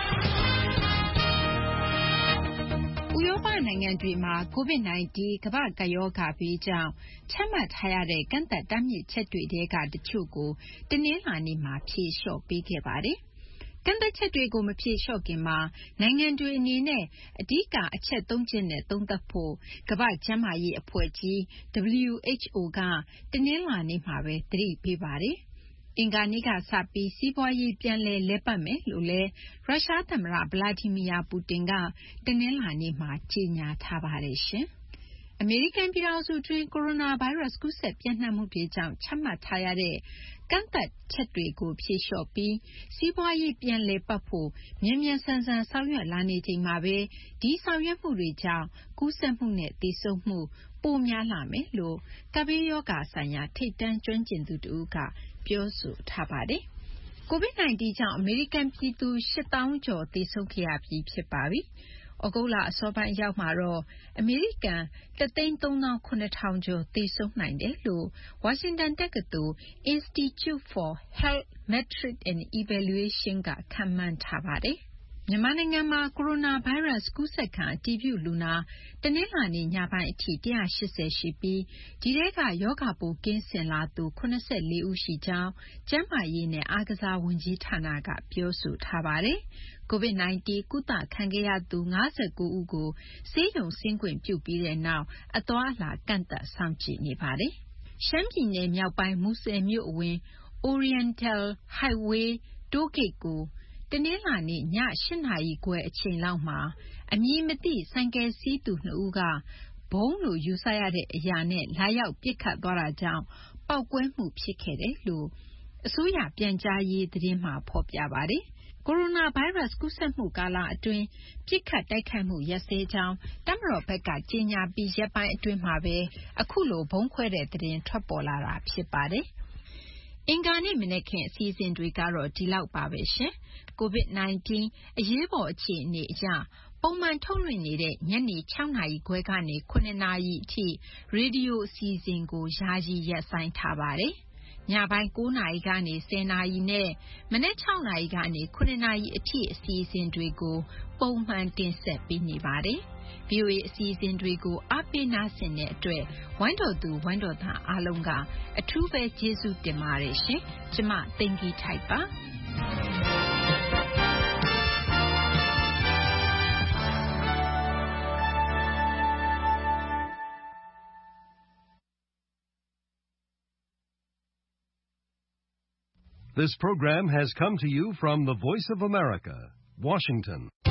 ဥရောပနိုင်ငံတွေမှာ COVID-19 ကမ္ဘာ့ကပ်ရောဂါဘေးကြောင့်ချမှတ်ထားရတဲ့ကန့်သတ်တားမြစ်ချက်တွေထဲကတချို့ကိုတနင်္လာနေ့မှာဖြေလျှော့ပေးခဲ့ပါတယ်။ကန့်သတ်ချက်တွေကိုမဖြေလျှော့ခင်မှာနိုင်ငံတွေအနေနဲ့အဓိကအချက် 3 ချက်နဲ့သုံးသပ်ဖို့ကမ္ဘာ့ကျန်းမာရေးအဖွဲ့ကြီး WHO ကတနင်္လာနေ့မှာပဲသတိပေးပါတယ်။အင်္ဂါနေ့ကစပြီးစီးပွားရေးပြန်လည်ပတ်မယ်လို့လည်းရုရှားသမ္မတဗလာဒီမီယာပူတင်ကတနင်္လာနေ့မှာကြေညာထားပါတယ်ရှင်။အမေရိကန်ပြည်ထောင်စုတွင်းကိုရိုနာဗိုင်းရပ်စ်ကူးစက်ပြန့်နှံ့မှုတွေကြောင့်ချမှတ်ထားရတဲ့ကန့်သတ်ချက်တွေကိုဖြေလျှော့ပြီးစီးပွားရေးပြန်လည်ပတ်ဖို့မြန်မြန်ဆန်ဆန်ဆောင်ရွက်လာနေချိန်မှာပဲဒီဆောင်ရွက်မှုတွေကြောင့်ကူးစက်မှုနဲ့သေဆုံးမှုပိုများလာမယ်လို့ကပ်ဘေးရောဂါဆိုင်ရာထိပ်တန်းကျွမ်းကျင်သူတဦးကပြောဆိုထားပါတယ်။ COVID-19 ကြောင့်အမေရိကန်ပြည်သူ 8,000 ကျော်သေဆုံးခဲ့ရပြီးဖြစ်ပါပြီ။ဩဂုတ်လအစောပိုင်းရောက်မှာတော့အမေရိကန် 137,000 ကျော်သေဆုံးနိုင်တယ်လို့ဝါရှင်တန်တက္ကသိုလ် Institute for Health Metrics and Evaluation ကခန့်မှန်းထားပါတယ်။မြန်မာနိုင်ငံမှာကိုရိုနာဗိုင်းရပ်စ်ကူးစက်ခံအတည်ပြုလူနာတနင်္လာနေ့ညပိုင်းအထိ180ရှိပြီးဒီထဲကရောဂါပိုးကင်းစင်လာသူ84ဦးရှိကြောင်းကျန်းမာရေးနဲ့အားကစားဝန်ကြီးဌာနကပြောဆိုထားပါတယ်။ COVID-19 ကုသခံခဲ့ရသူ59ဦးကိုဆေးရုံဆင်းခွင့်ပြုပြီးတဲ့နောက်အသွားအလာကန့်သတ်စောင့်ကြည့်နေပါတယ်။ရှမ်းပြည်နယ်မြောက်ပိုင်းမူဆယ်မြို့အဝင် Oriental Highway တိုးဂိတ်ကိုတနင်္လာနေ့ည8နာရီခွဲအချိန်လောက်မှာအမည်မသိဆိုင်ကယ်စီးသူ2ဦးကဗုံးလို့ယူဆရတဲ့အရာနဲ့လာရောက်ပစ်ခတ်သွားတာကြောင့်ပေါက်ကွဲမှုဖြစ်ခဲ့တယ်လို့အစိုးရပြန်ကြားရေးသတင်းမှာဖော်ပြပါတယ်။ကိုရိုနာဗိုင်းရပ်စ်ကူးစက်မှုကာလအတွင်းပစ်ခတ်တိုက်ခိုက်မှုရပ်စဲကြောင်းတပ်မတော်ဘက်ကကြေညာပြီးရက်ပိုင်းအတွင်းမှာပဲအခုလိုဗုံးခွဲတဲ့သတင်းထွက်ပေါ်လာတာဖြစ်ပါတယ်။အင်္ဂါနေ့မနက်ခင်းအစီအစဉ်တွေကတော့ဒီလောက်ပါပဲရှင်။ COVID-19 အရေးပေါ်အခြေအနေအရပုံမှန်ထုတ်လွှင့်နေတဲ့ညနေ6နာရီခွဲကနေ9နာရီအထိရေဒီယိုအစီအစဉ်ကိုယာယီရပ်ဆိုင်းထားပါတယ်။ညပိုင်း9နာရီကနေ10နာရီနဲ့မနက်6နာရီကနေ9နာရီအထိအစီအစဉ်တွေကိုပုံမှန်တင်ဆက်ပေးနေပါတယ်။ VOA အစီအစဉ်တွေကိုအားပေးနားဆင်တဲ့အတွက်ဝိုင်းတော်သူဝိုင်းတော်သားအားလုံးကအထူးပဲကျေးဇူးတင်ပါတယ်ရှင်။ကျမသိင်္ဂီထိုက်ပါ။ This program has come to you from the Voice of America, Washington.